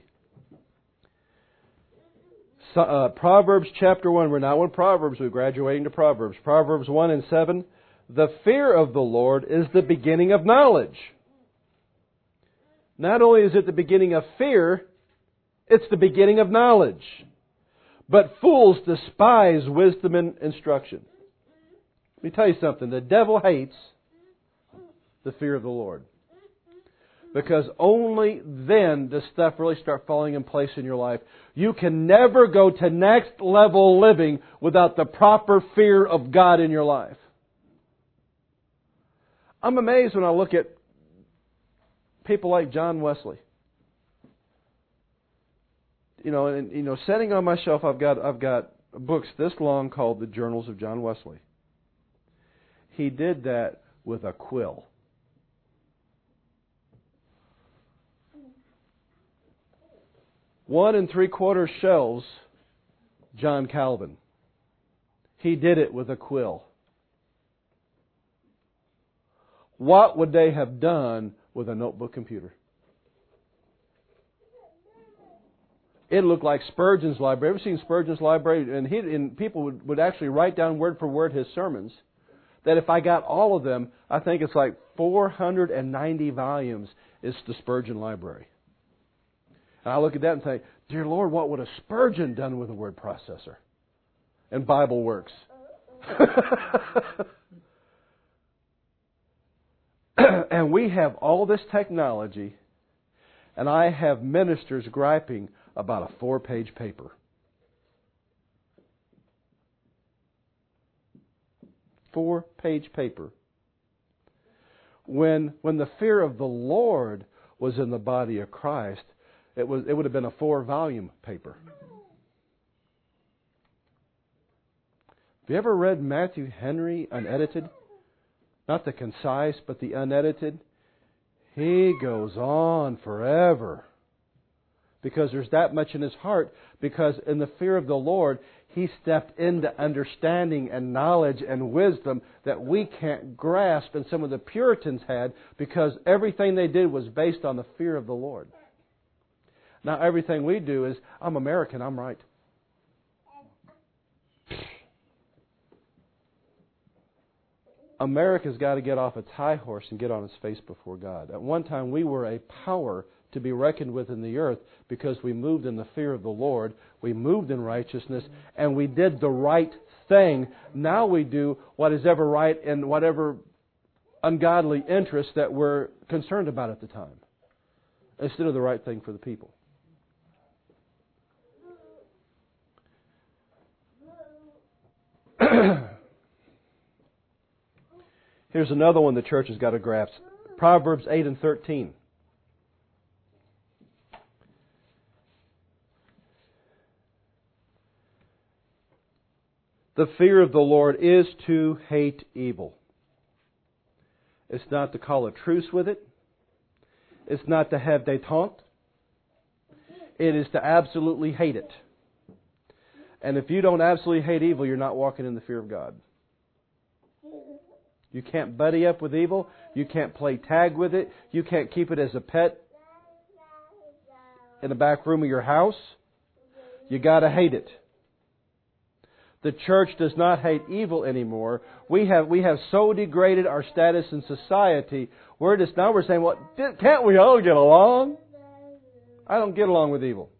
So, uh, Proverbs chapter one. We're now in Proverbs. We're graduating to Proverbs. Proverbs one and seven. The fear of the Lord is the beginning of knowledge. Not only is it the beginning of fear, it's the beginning of knowledge. But fools despise wisdom and instruction. Let me tell you something. The devil hates the fear of the Lord. Because only then does stuff really start falling in place in your life. You can never go to next level living without the proper fear of God in your life. I'm amazed when I look at people like John Wesley. You know, and you know, sitting on my shelf, I've got I've got books this long called The Journals of John Wesley. He did that with a quill. One and three quarter shelves, John Calvin. He did it with a quill. What would they have done with a notebook computer? It looked like Spurgeon's library. Ever seen Spurgeon's library? And, he, and people would, would actually write down word for word his sermons. That if I got all of them, I think it's like four hundred ninety volumes is the Spurgeon library. And I look at that and think, dear Lord, what would a Spurgeon done with a word processor? And Bible Works. And we have all this technology, and I have ministers griping about a four-page paper. Four-page paper. When, when the fear of the Lord was in the body of Christ, it was it would have been a four-volume paper. Have you ever read Matthew Henry unedited? Not the concise, but the unedited. He goes on forever. Because there's that much in his heart. Because in the fear of the Lord, he stepped into understanding and knowledge and wisdom that we can't grasp, and some of the Puritans had, because everything they did was based on the fear of the Lord. Now everything we do is, I'm American, I'm right. America's got to get off its high horse and get on its face before God. At one time we were a power to be reckoned with in the earth because we moved in the fear of the Lord, we moved in righteousness, and we did the right thing. Now we do what is ever right in whatever ungodly interests that we're concerned about at the time, instead of the right thing for the people. Here's another one the church has got to grasp. Proverbs eight and thirteen. The fear of the Lord is to hate evil. It's not to call a truce with it. It's not to have détente. It is to absolutely hate it. And if you don't absolutely hate evil, you're not walking in the fear of God. You can't buddy up with evil. You can't play tag with it. You can't keep it as a pet in the back room of your house. You got to hate it. The church does not hate evil anymore. We have we have so degraded our status in society. We're just now we're saying, well, can't we all get along? I don't get along with evil.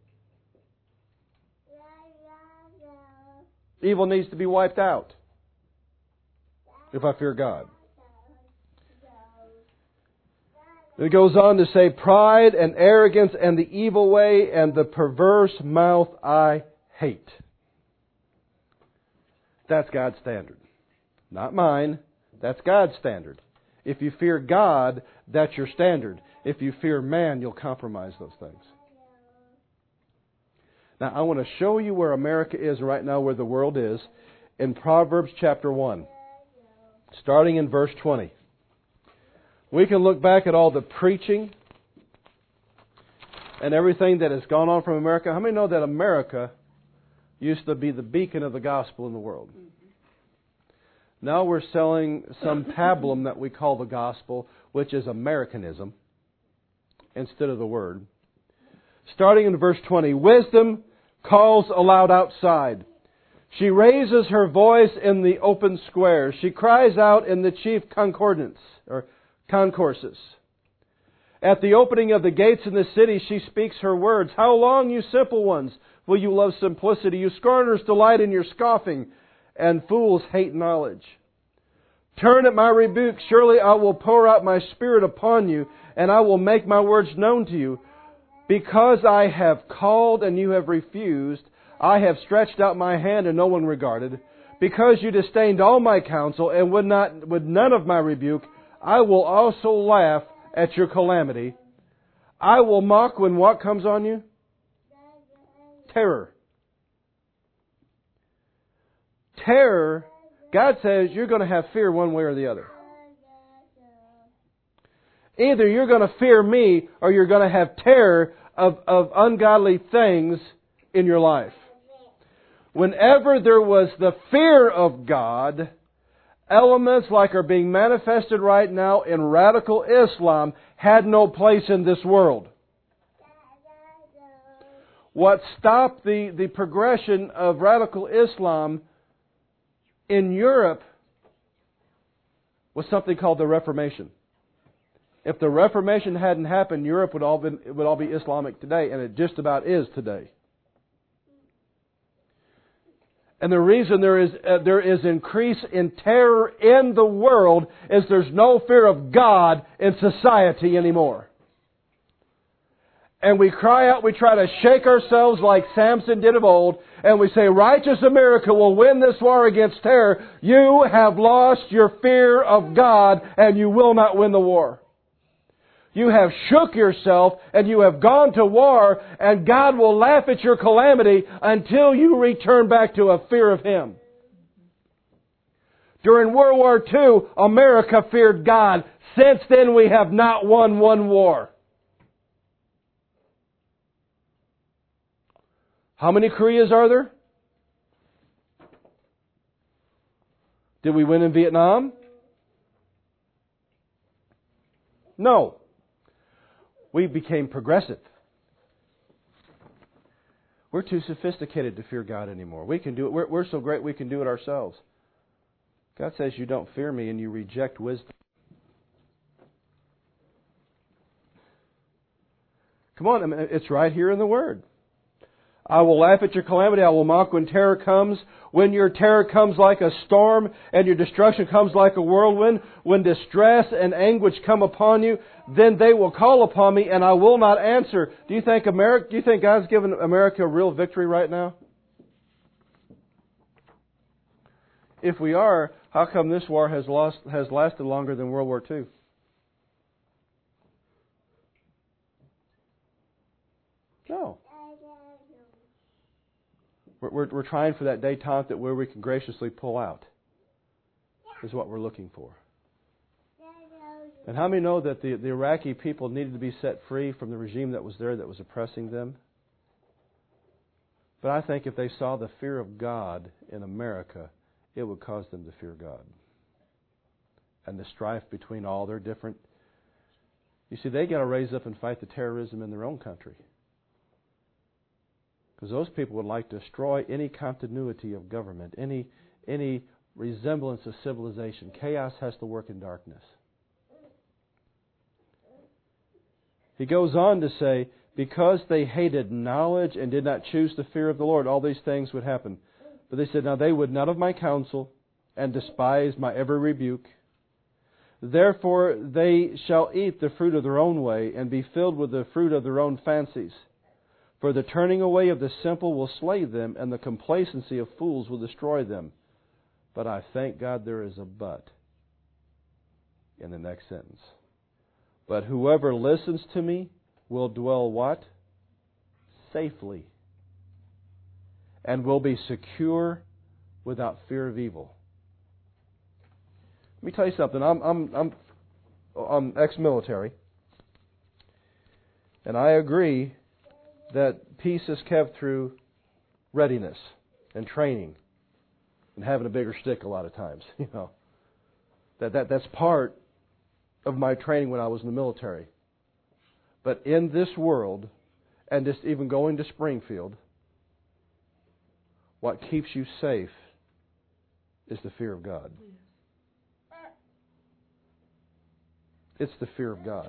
Evil needs to be wiped out if I fear God. It goes on to say, pride and arrogance and the evil way and the perverse mouth I hate. That's God's standard. Not mine. That's God's standard. If you fear God, that's your standard. If you fear man, you'll compromise those things. Now, I want to show you where America is right now, where the world is, in Proverbs chapter one, starting in verse twenty. We can look back at all the preaching and everything that has gone on from America. How many know that America used to be the beacon of the gospel in the world? Now we're selling some pablum that we call the gospel, which is Americanism, instead of the Word. Starting in verse twenty, wisdom calls aloud outside. She raises her voice in the open square. She cries out in the chief concordance, or concourses. At the opening of the gates in the city, she speaks her words. How long, you simple ones, will you love simplicity? You scorners delight in your scoffing, and fools hate knowledge. Turn at my rebuke. Surely I will pour out my Spirit upon you, and I will make my words known to you. Because I have called and you have refused, I have stretched out my hand and no one regarded. Because you disdained all my counsel and would not, would none of my rebuke, I will also laugh at your calamity. I will mock when what comes on you? Terror. Terror, God says you're going to have fear one way or the other. Either you're going to fear me or you're going to have terror of, of ungodly things in your life. Whenever there was the fear of God, elements like are being manifested right now in radical Islam had no place in this world. What stopped the, the progression of radical Islam in Europe was something called the Reformation. If the Reformation hadn't happened, Europe would all been, it would all be Islamic today, and it just about is today. And the reason there is uh, there is increase in terror in the world is there's no fear of God in society anymore. And we cry out, we try to shake ourselves like Samson did of old, and we say, righteous America will win this war against terror. You have lost your fear of God, and you will not win the war. You have shook yourself and you have gone to war, and God will laugh at your calamity until you return back to a fear of Him. During World War Two, America feared God. Since then, we have not won one war. How many Koreas are there? Did we win in Vietnam? No. We became progressive. We're too sophisticated to fear God anymore. We can do it. We're, we're so great we can do it ourselves. God says you don't fear me and you reject wisdom. Come on, I mean, it's right here in the Word. I will laugh at your calamity. I will mock when terror comes. When your terror comes like a storm and your destruction comes like a whirlwind, when distress and anguish come upon you, then they will call upon me and I will not answer. Do you think America, do you think God's given America a real victory right now? If we are, how come this war has lost, has lasted longer than World War Two? No. We're, we're, we're trying for that détente that where we can graciously pull out is what we're looking for. And how many know that the, the Iraqi people needed to be set free from the regime that was there that was oppressing them? But I think if they saw the fear of God in America, it would cause them to fear God. And the strife between all their different... You see, they got to raise up and fight the terrorism in their own country. Because those people would like to destroy any continuity of government, any any resemblance of civilization. Chaos has to work in darkness. He goes on to say, because they hated knowledge and did not choose the fear of the Lord, all these things would happen. But they said, now they would none of my counsel and despised my every rebuke. Therefore they shall eat the fruit of their own way and be filled with the fruit of their own fancies. For the turning away of the simple will slay them, and the complacency of fools will destroy them. But I thank God there is a but in the next sentence. But whoever listens to me will dwell what? Safely. And will be secure without fear of evil. Let me tell you something. I'm I'm I'm, I'm ex-military, and I agree that peace is kept through readiness and training. and having a bigger stick a lot of times. You know, that that that's part of my training when I was in the military. But in this world, and just even going to Springfield, what keeps you safe is the fear of God. It's the fear of God.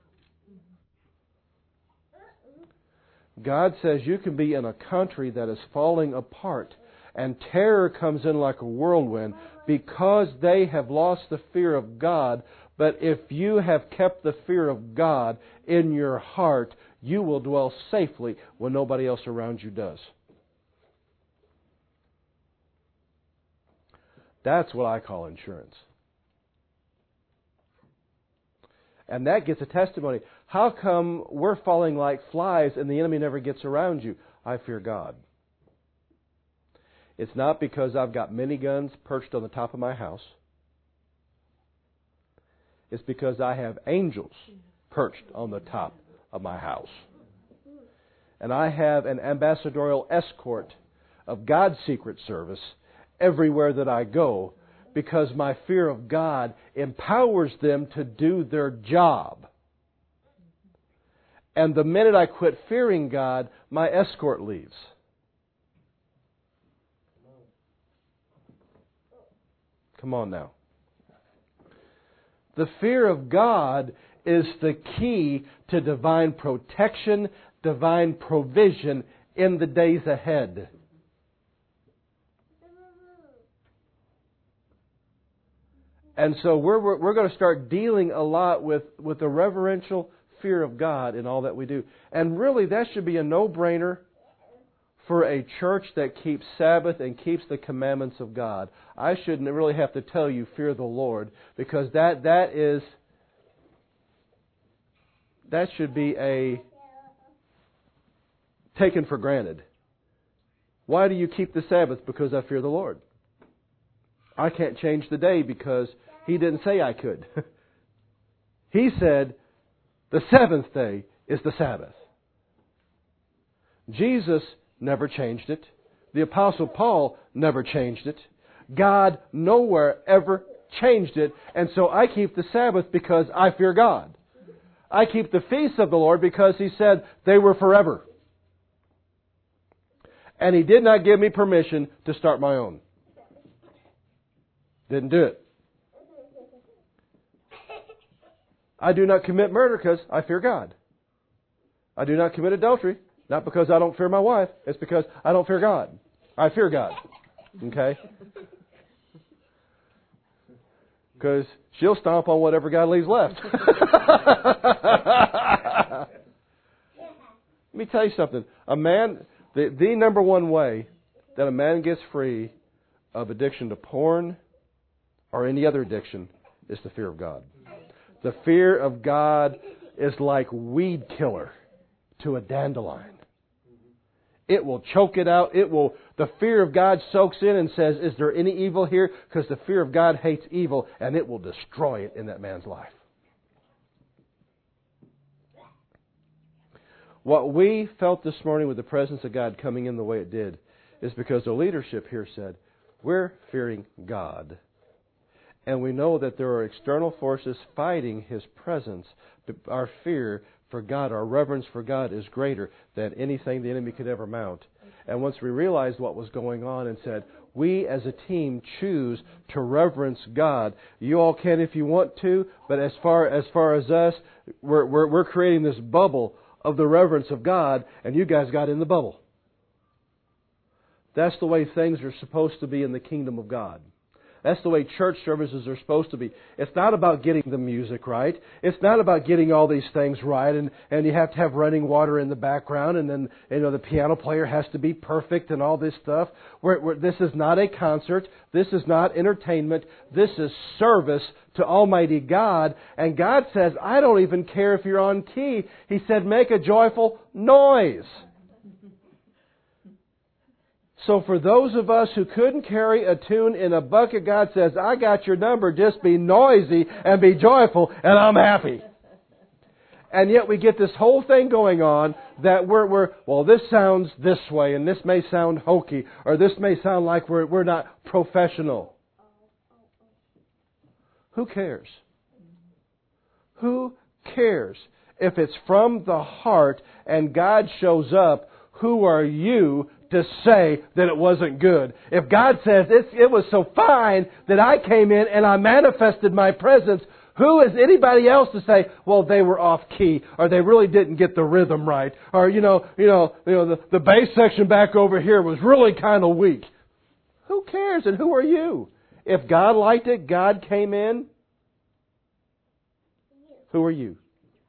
God says you can be in a country that is falling apart and terror comes in like a whirlwind because they have lost the fear of God. But if you have kept the fear of God in your heart, you will dwell safely when nobody else around you does. That's what I call insurance. And that gets a testimony. How come we're falling like flies and the enemy never gets around you? I fear God. It's not because I've got miniguns perched on the top of my house. It's because I have angels perched on the top of my house. And I have an ambassadorial escort of God's Secret Service everywhere that I go, because my fear of God empowers them to do their job. And the minute I quit fearing God, my escort leaves. Come on now. The fear of God is the key to divine protection, divine provision in the days ahead. And so we're, we're, we're going to start dealing a lot with, with the reverential fear of God in all that we do. And really, that should be a no-brainer for a church that keeps Sabbath and keeps the commandments of God. I shouldn't really have to tell you, fear the Lord, because that that is, that should be a taken for granted. Why do you keep the Sabbath? Because I fear the Lord. I can't change the day because He didn't say I could. He said the seventh day is the Sabbath. Jesus never changed it. The Apostle Paul never changed it. God nowhere ever changed it. And so I keep the Sabbath because I fear God. I keep the feasts of the Lord because He said they were forever. And He did not give me permission to start my own. Didn't do it. I do not commit murder because I fear God. I do not commit adultery, not because I don't fear my wife. It's because I don't fear God. I fear God. Okay? Because she'll stomp on whatever God leaves left. Let me tell you something. A man, the, the number one way that a man gets free of addiction to porn or any other addiction is the fear of God. The fear of God is like weed killer to a dandelion. It will choke it out. It will. The fear of God soaks in and says, is there any evil here? Because the fear of God hates evil, and it will destroy it in that man's life. What we felt this morning with the presence of God coming in the way it did is because the leadership here said, we're fearing God. And we know that there are external forces fighting His presence. Our fear for God, our reverence for God is greater than anything the enemy could ever mount. And once we realized what was going on and said, we as a team choose to reverence God. You all can if you want to, but as far as far as us, we're we're, we're creating this bubble of the reverence of God, and you guys got in the bubble. That's the way things are supposed to be in the kingdom of God. That's the way church services are supposed to be. It's not about getting the music right. It's not about getting all these things right, and, and you have to have running water in the background, and then you know the piano player has to be perfect and all this stuff. We're, we're, this is not a concert. This is not entertainment. This is service to Almighty God. And God says, I don't even care if you're on key. He said, make a joyful noise. So for those of us who couldn't carry a tune in a bucket, God says, I got your number. Just be noisy and be joyful, and I'm happy. And yet we get this whole thing going on that we're, we're, well, this sounds this way, and this may sound hokey, or this may sound like we're, we're not professional. Who cares? Who cares? If it's from the heart and God shows up, who are you to say that it wasn't good? If God says it, it was so fine that I came in and I manifested my presence, who is anybody else to say, well, they were off key, or they really didn't get the rhythm right, or you know, you know, you know, the, the bass section back over here was really kind of weak. Who cares? And who are you? If God liked it, God came in. Who are you?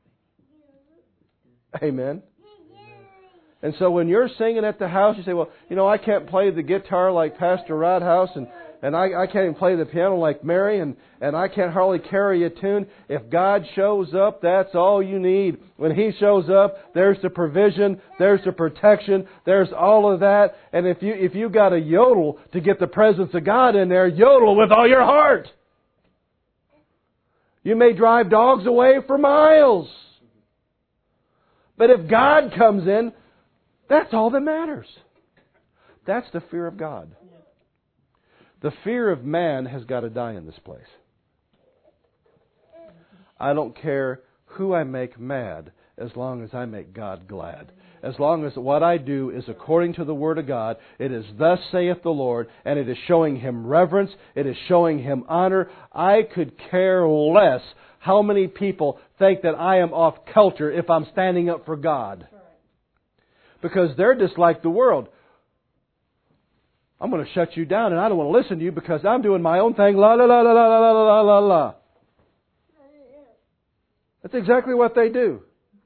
Amen. And so when you're singing at the house, you say, well, you know, I can't play the guitar like Pastor Rodhouse, and, and I, I can't even play the piano like Mary, and, and I can't hardly carry a tune. If God shows up, that's all you need. When He shows up, there's the provision, there's the protection, there's all of that. And if you if you got a yodel to get the presence of God in there, yodel with all your heart. You may drive dogs away for miles. But if God comes in, that's all that matters. That's the fear of God. The fear of man has got to die in this place. I don't care who I make mad as long as I make God glad. As long as what I do is according to the Word of God, it is thus saith the Lord, and it is showing Him reverence, it is showing Him honor. I could care less how many people think that I am off kilter if I'm standing up for God. Because they're just like the world. I'm going to shut you down and I don't want to listen to you because I'm doing my own thing. La la la la la la la la la. That's exactly what they do.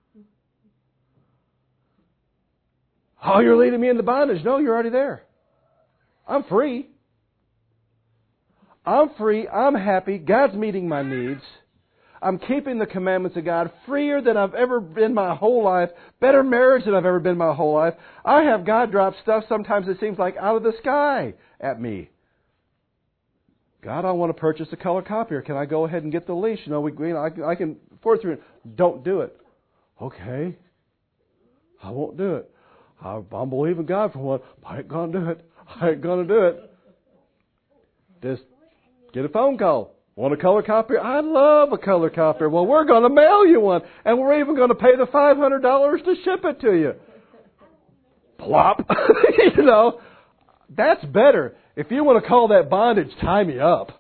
Oh, you're leading me into bondage. No, you're already there. I'm free. I'm free. I'm happy. God's meeting my needs. I'm keeping the commandments of God, freer than I've ever been my whole life, better marriage than I've ever been my whole life. I have God drop stuff sometimes it seems like out of the sky at me. God, I want to purchase a color copier. Can I go ahead and get the lease? You know, we, you know I, I can afford through it. Don't do it. Okay. I won't do it. I, I'm believing God for one. I ain't going to do it. I ain't going to do it. Just get a phone call. Want a color copier? I love a color copier. Well, we're going to mail you one. And we're even going to pay the five hundred dollars to ship it to you. Plop. You know, that's better. If you want to call that bondage, tie me up.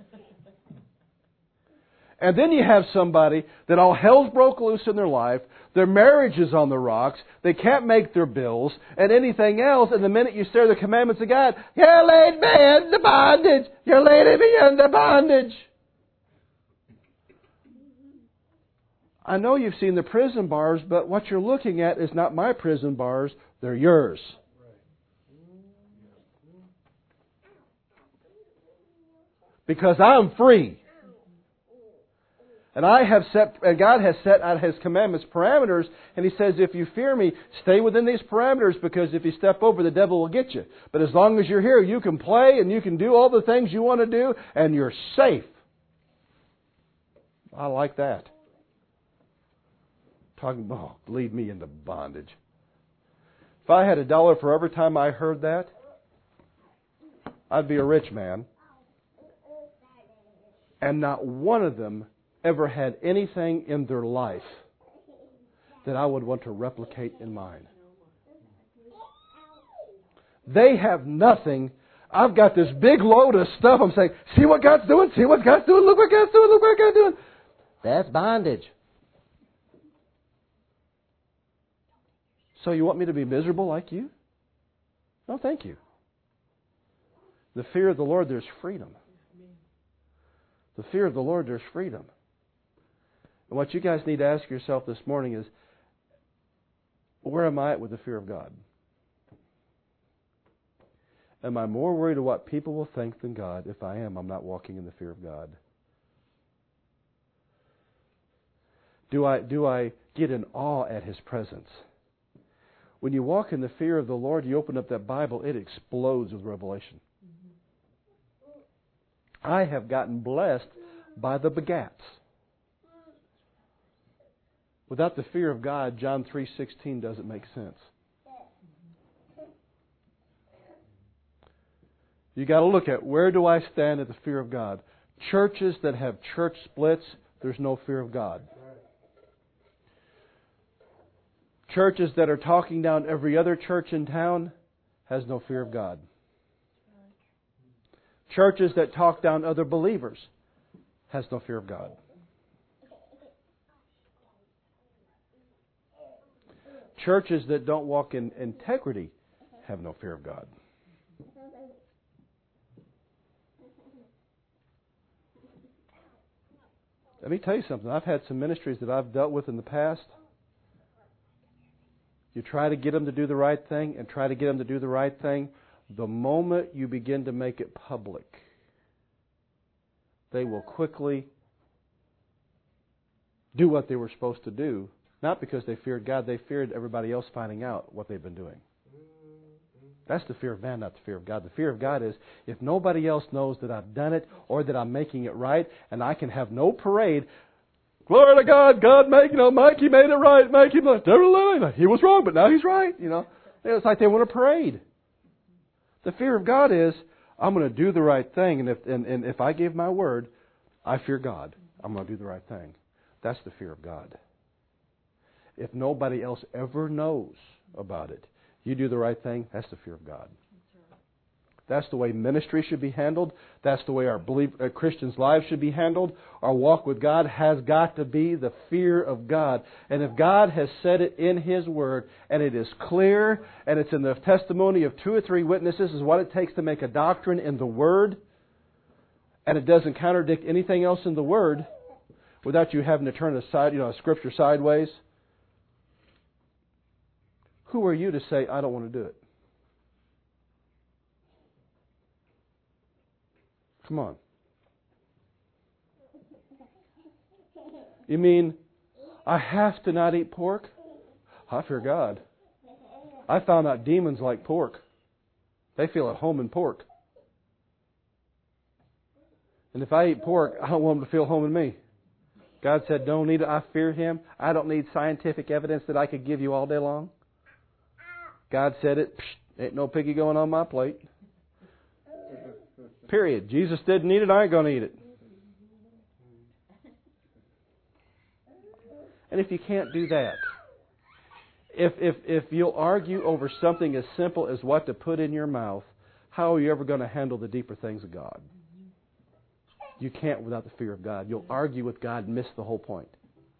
And then you have somebody that all hell's broke loose in their life. Their marriage is on the rocks. They can't make their bills and anything else. And the minute you stir the commandments of God, you're laid me into bondage. You're leading me into bondage. I know you've seen the prison bars, but what you're looking at is not my prison bars. They're yours. Because I'm free. And I have set, and God has set out His commandments parameters, and He says, if you fear me, stay within these parameters, because if you step over, the devil will get you. But as long as you're here, you can play and you can do all the things you want to do, and you're safe. I like that. Talking, oh, lead me into bondage. If I had a dollar for every time I heard that, I'd be a rich man. And not one of them ever had anything in their life that I would want to replicate in mine. They have nothing. I've got this big load of stuff. I'm saying, see what God's doing? See what God's doing? Look what God's doing? Look what God's doing? That's bondage. So you want me to be miserable like you? No, thank you. The fear of the Lord, there's freedom. The fear of the Lord, there's freedom. And what you guys need to ask yourself this morning is, where am I at with the fear of God? Am I more worried about what people will think than God? If I am, I'm not walking in the fear of God. Do I, do I get in awe at His presence? When you walk in the fear of the Lord, you open up that Bible, it explodes with revelation. I have gotten blessed by the begats. Without the fear of God, John three sixteen doesn't make sense. You got to look at, where do I stand at the fear of God? Churches that have church splits, there's no fear of God. Churches that are talking down every other church in town has no fear of God. Churches that talk down other believers has no fear of God. Churches that don't walk in integrity have no fear of God. Let me tell you something. I've had some ministries that I've dealt with in the past. You try to get them to do the right thing and try to get them to do the right thing. The moment you begin to make it public, they will quickly do what they were supposed to do. Not because they feared God, they feared everybody else finding out what they've been doing. That's the fear of man, not the fear of God. The fear of God is, if nobody else knows that I've done it or that I'm making it right, and I can have no parade, glory to God, God make, you know, Mikey made it right, Mikey, he was wrong, but now he's right, you know. It's like they want a parade. The fear of God is, I'm going to do the right thing, and if and, and if I give my word, I fear God. I'm going to do the right thing. That's the fear of God. If nobody else ever knows about it, you do the right thing, that's the fear of God. That's the way ministry should be handled. That's the way our belief, uh, Christians' lives should be handled. Our walk with God has got to be the fear of God. And if God has said it in His Word, and it is clear, and it's in the testimony of two or three witnesses, is what it takes to make a doctrine in the Word, and it doesn't contradict anything else in the Word, without you having to turn a side, you know, a scripture sideways, who are you to say, I don't want to do it? Come on. You mean, I have to not eat pork? I fear God. I found out demons like pork. They feel at home in pork. And if I eat pork, I don't want them to feel home in me. God said, don't eat it. I fear Him. I don't need scientific evidence that I could give you all day long. God said it. Psh, ain't no piggy going on my plate. Period. Jesus didn't eat it. I ain't going to eat it. And if you can't do that, if if if you'll argue over something as simple as what to put in your mouth, how are you ever going to handle the deeper things of God? You can't without the fear of God. You'll argue with God and miss the whole point.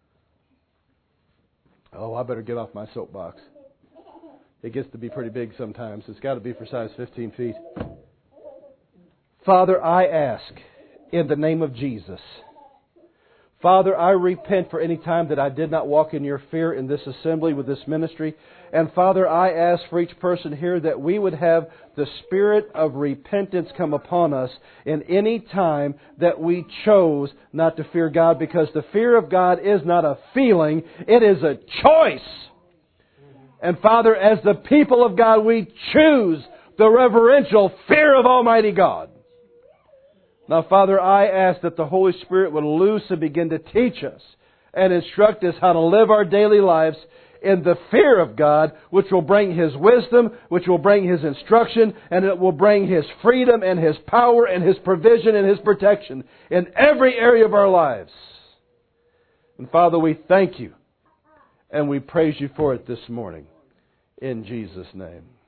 Oh, I better get off my soapbox. It gets to be pretty big sometimes. It's got to be for size fifteen feet. Father, I ask in the name of Jesus. Father, I repent for any time that I did not walk in Your fear in this assembly with this ministry. And Father, I ask for each person here that we would have the spirit of repentance come upon us in any time that we chose not to fear God, because the fear of God is not a feeling, it is a choice. And Father, as the people of God, we choose the reverential fear of Almighty God. Now, Father, I ask that the Holy Spirit would loose and begin to teach us and instruct us how to live our daily lives in the fear of God, which will bring His wisdom, which will bring His instruction, and it will bring His freedom and His power and His provision and His protection in every area of our lives. And Father, we thank You and we praise You for it this morning. In Jesus' name.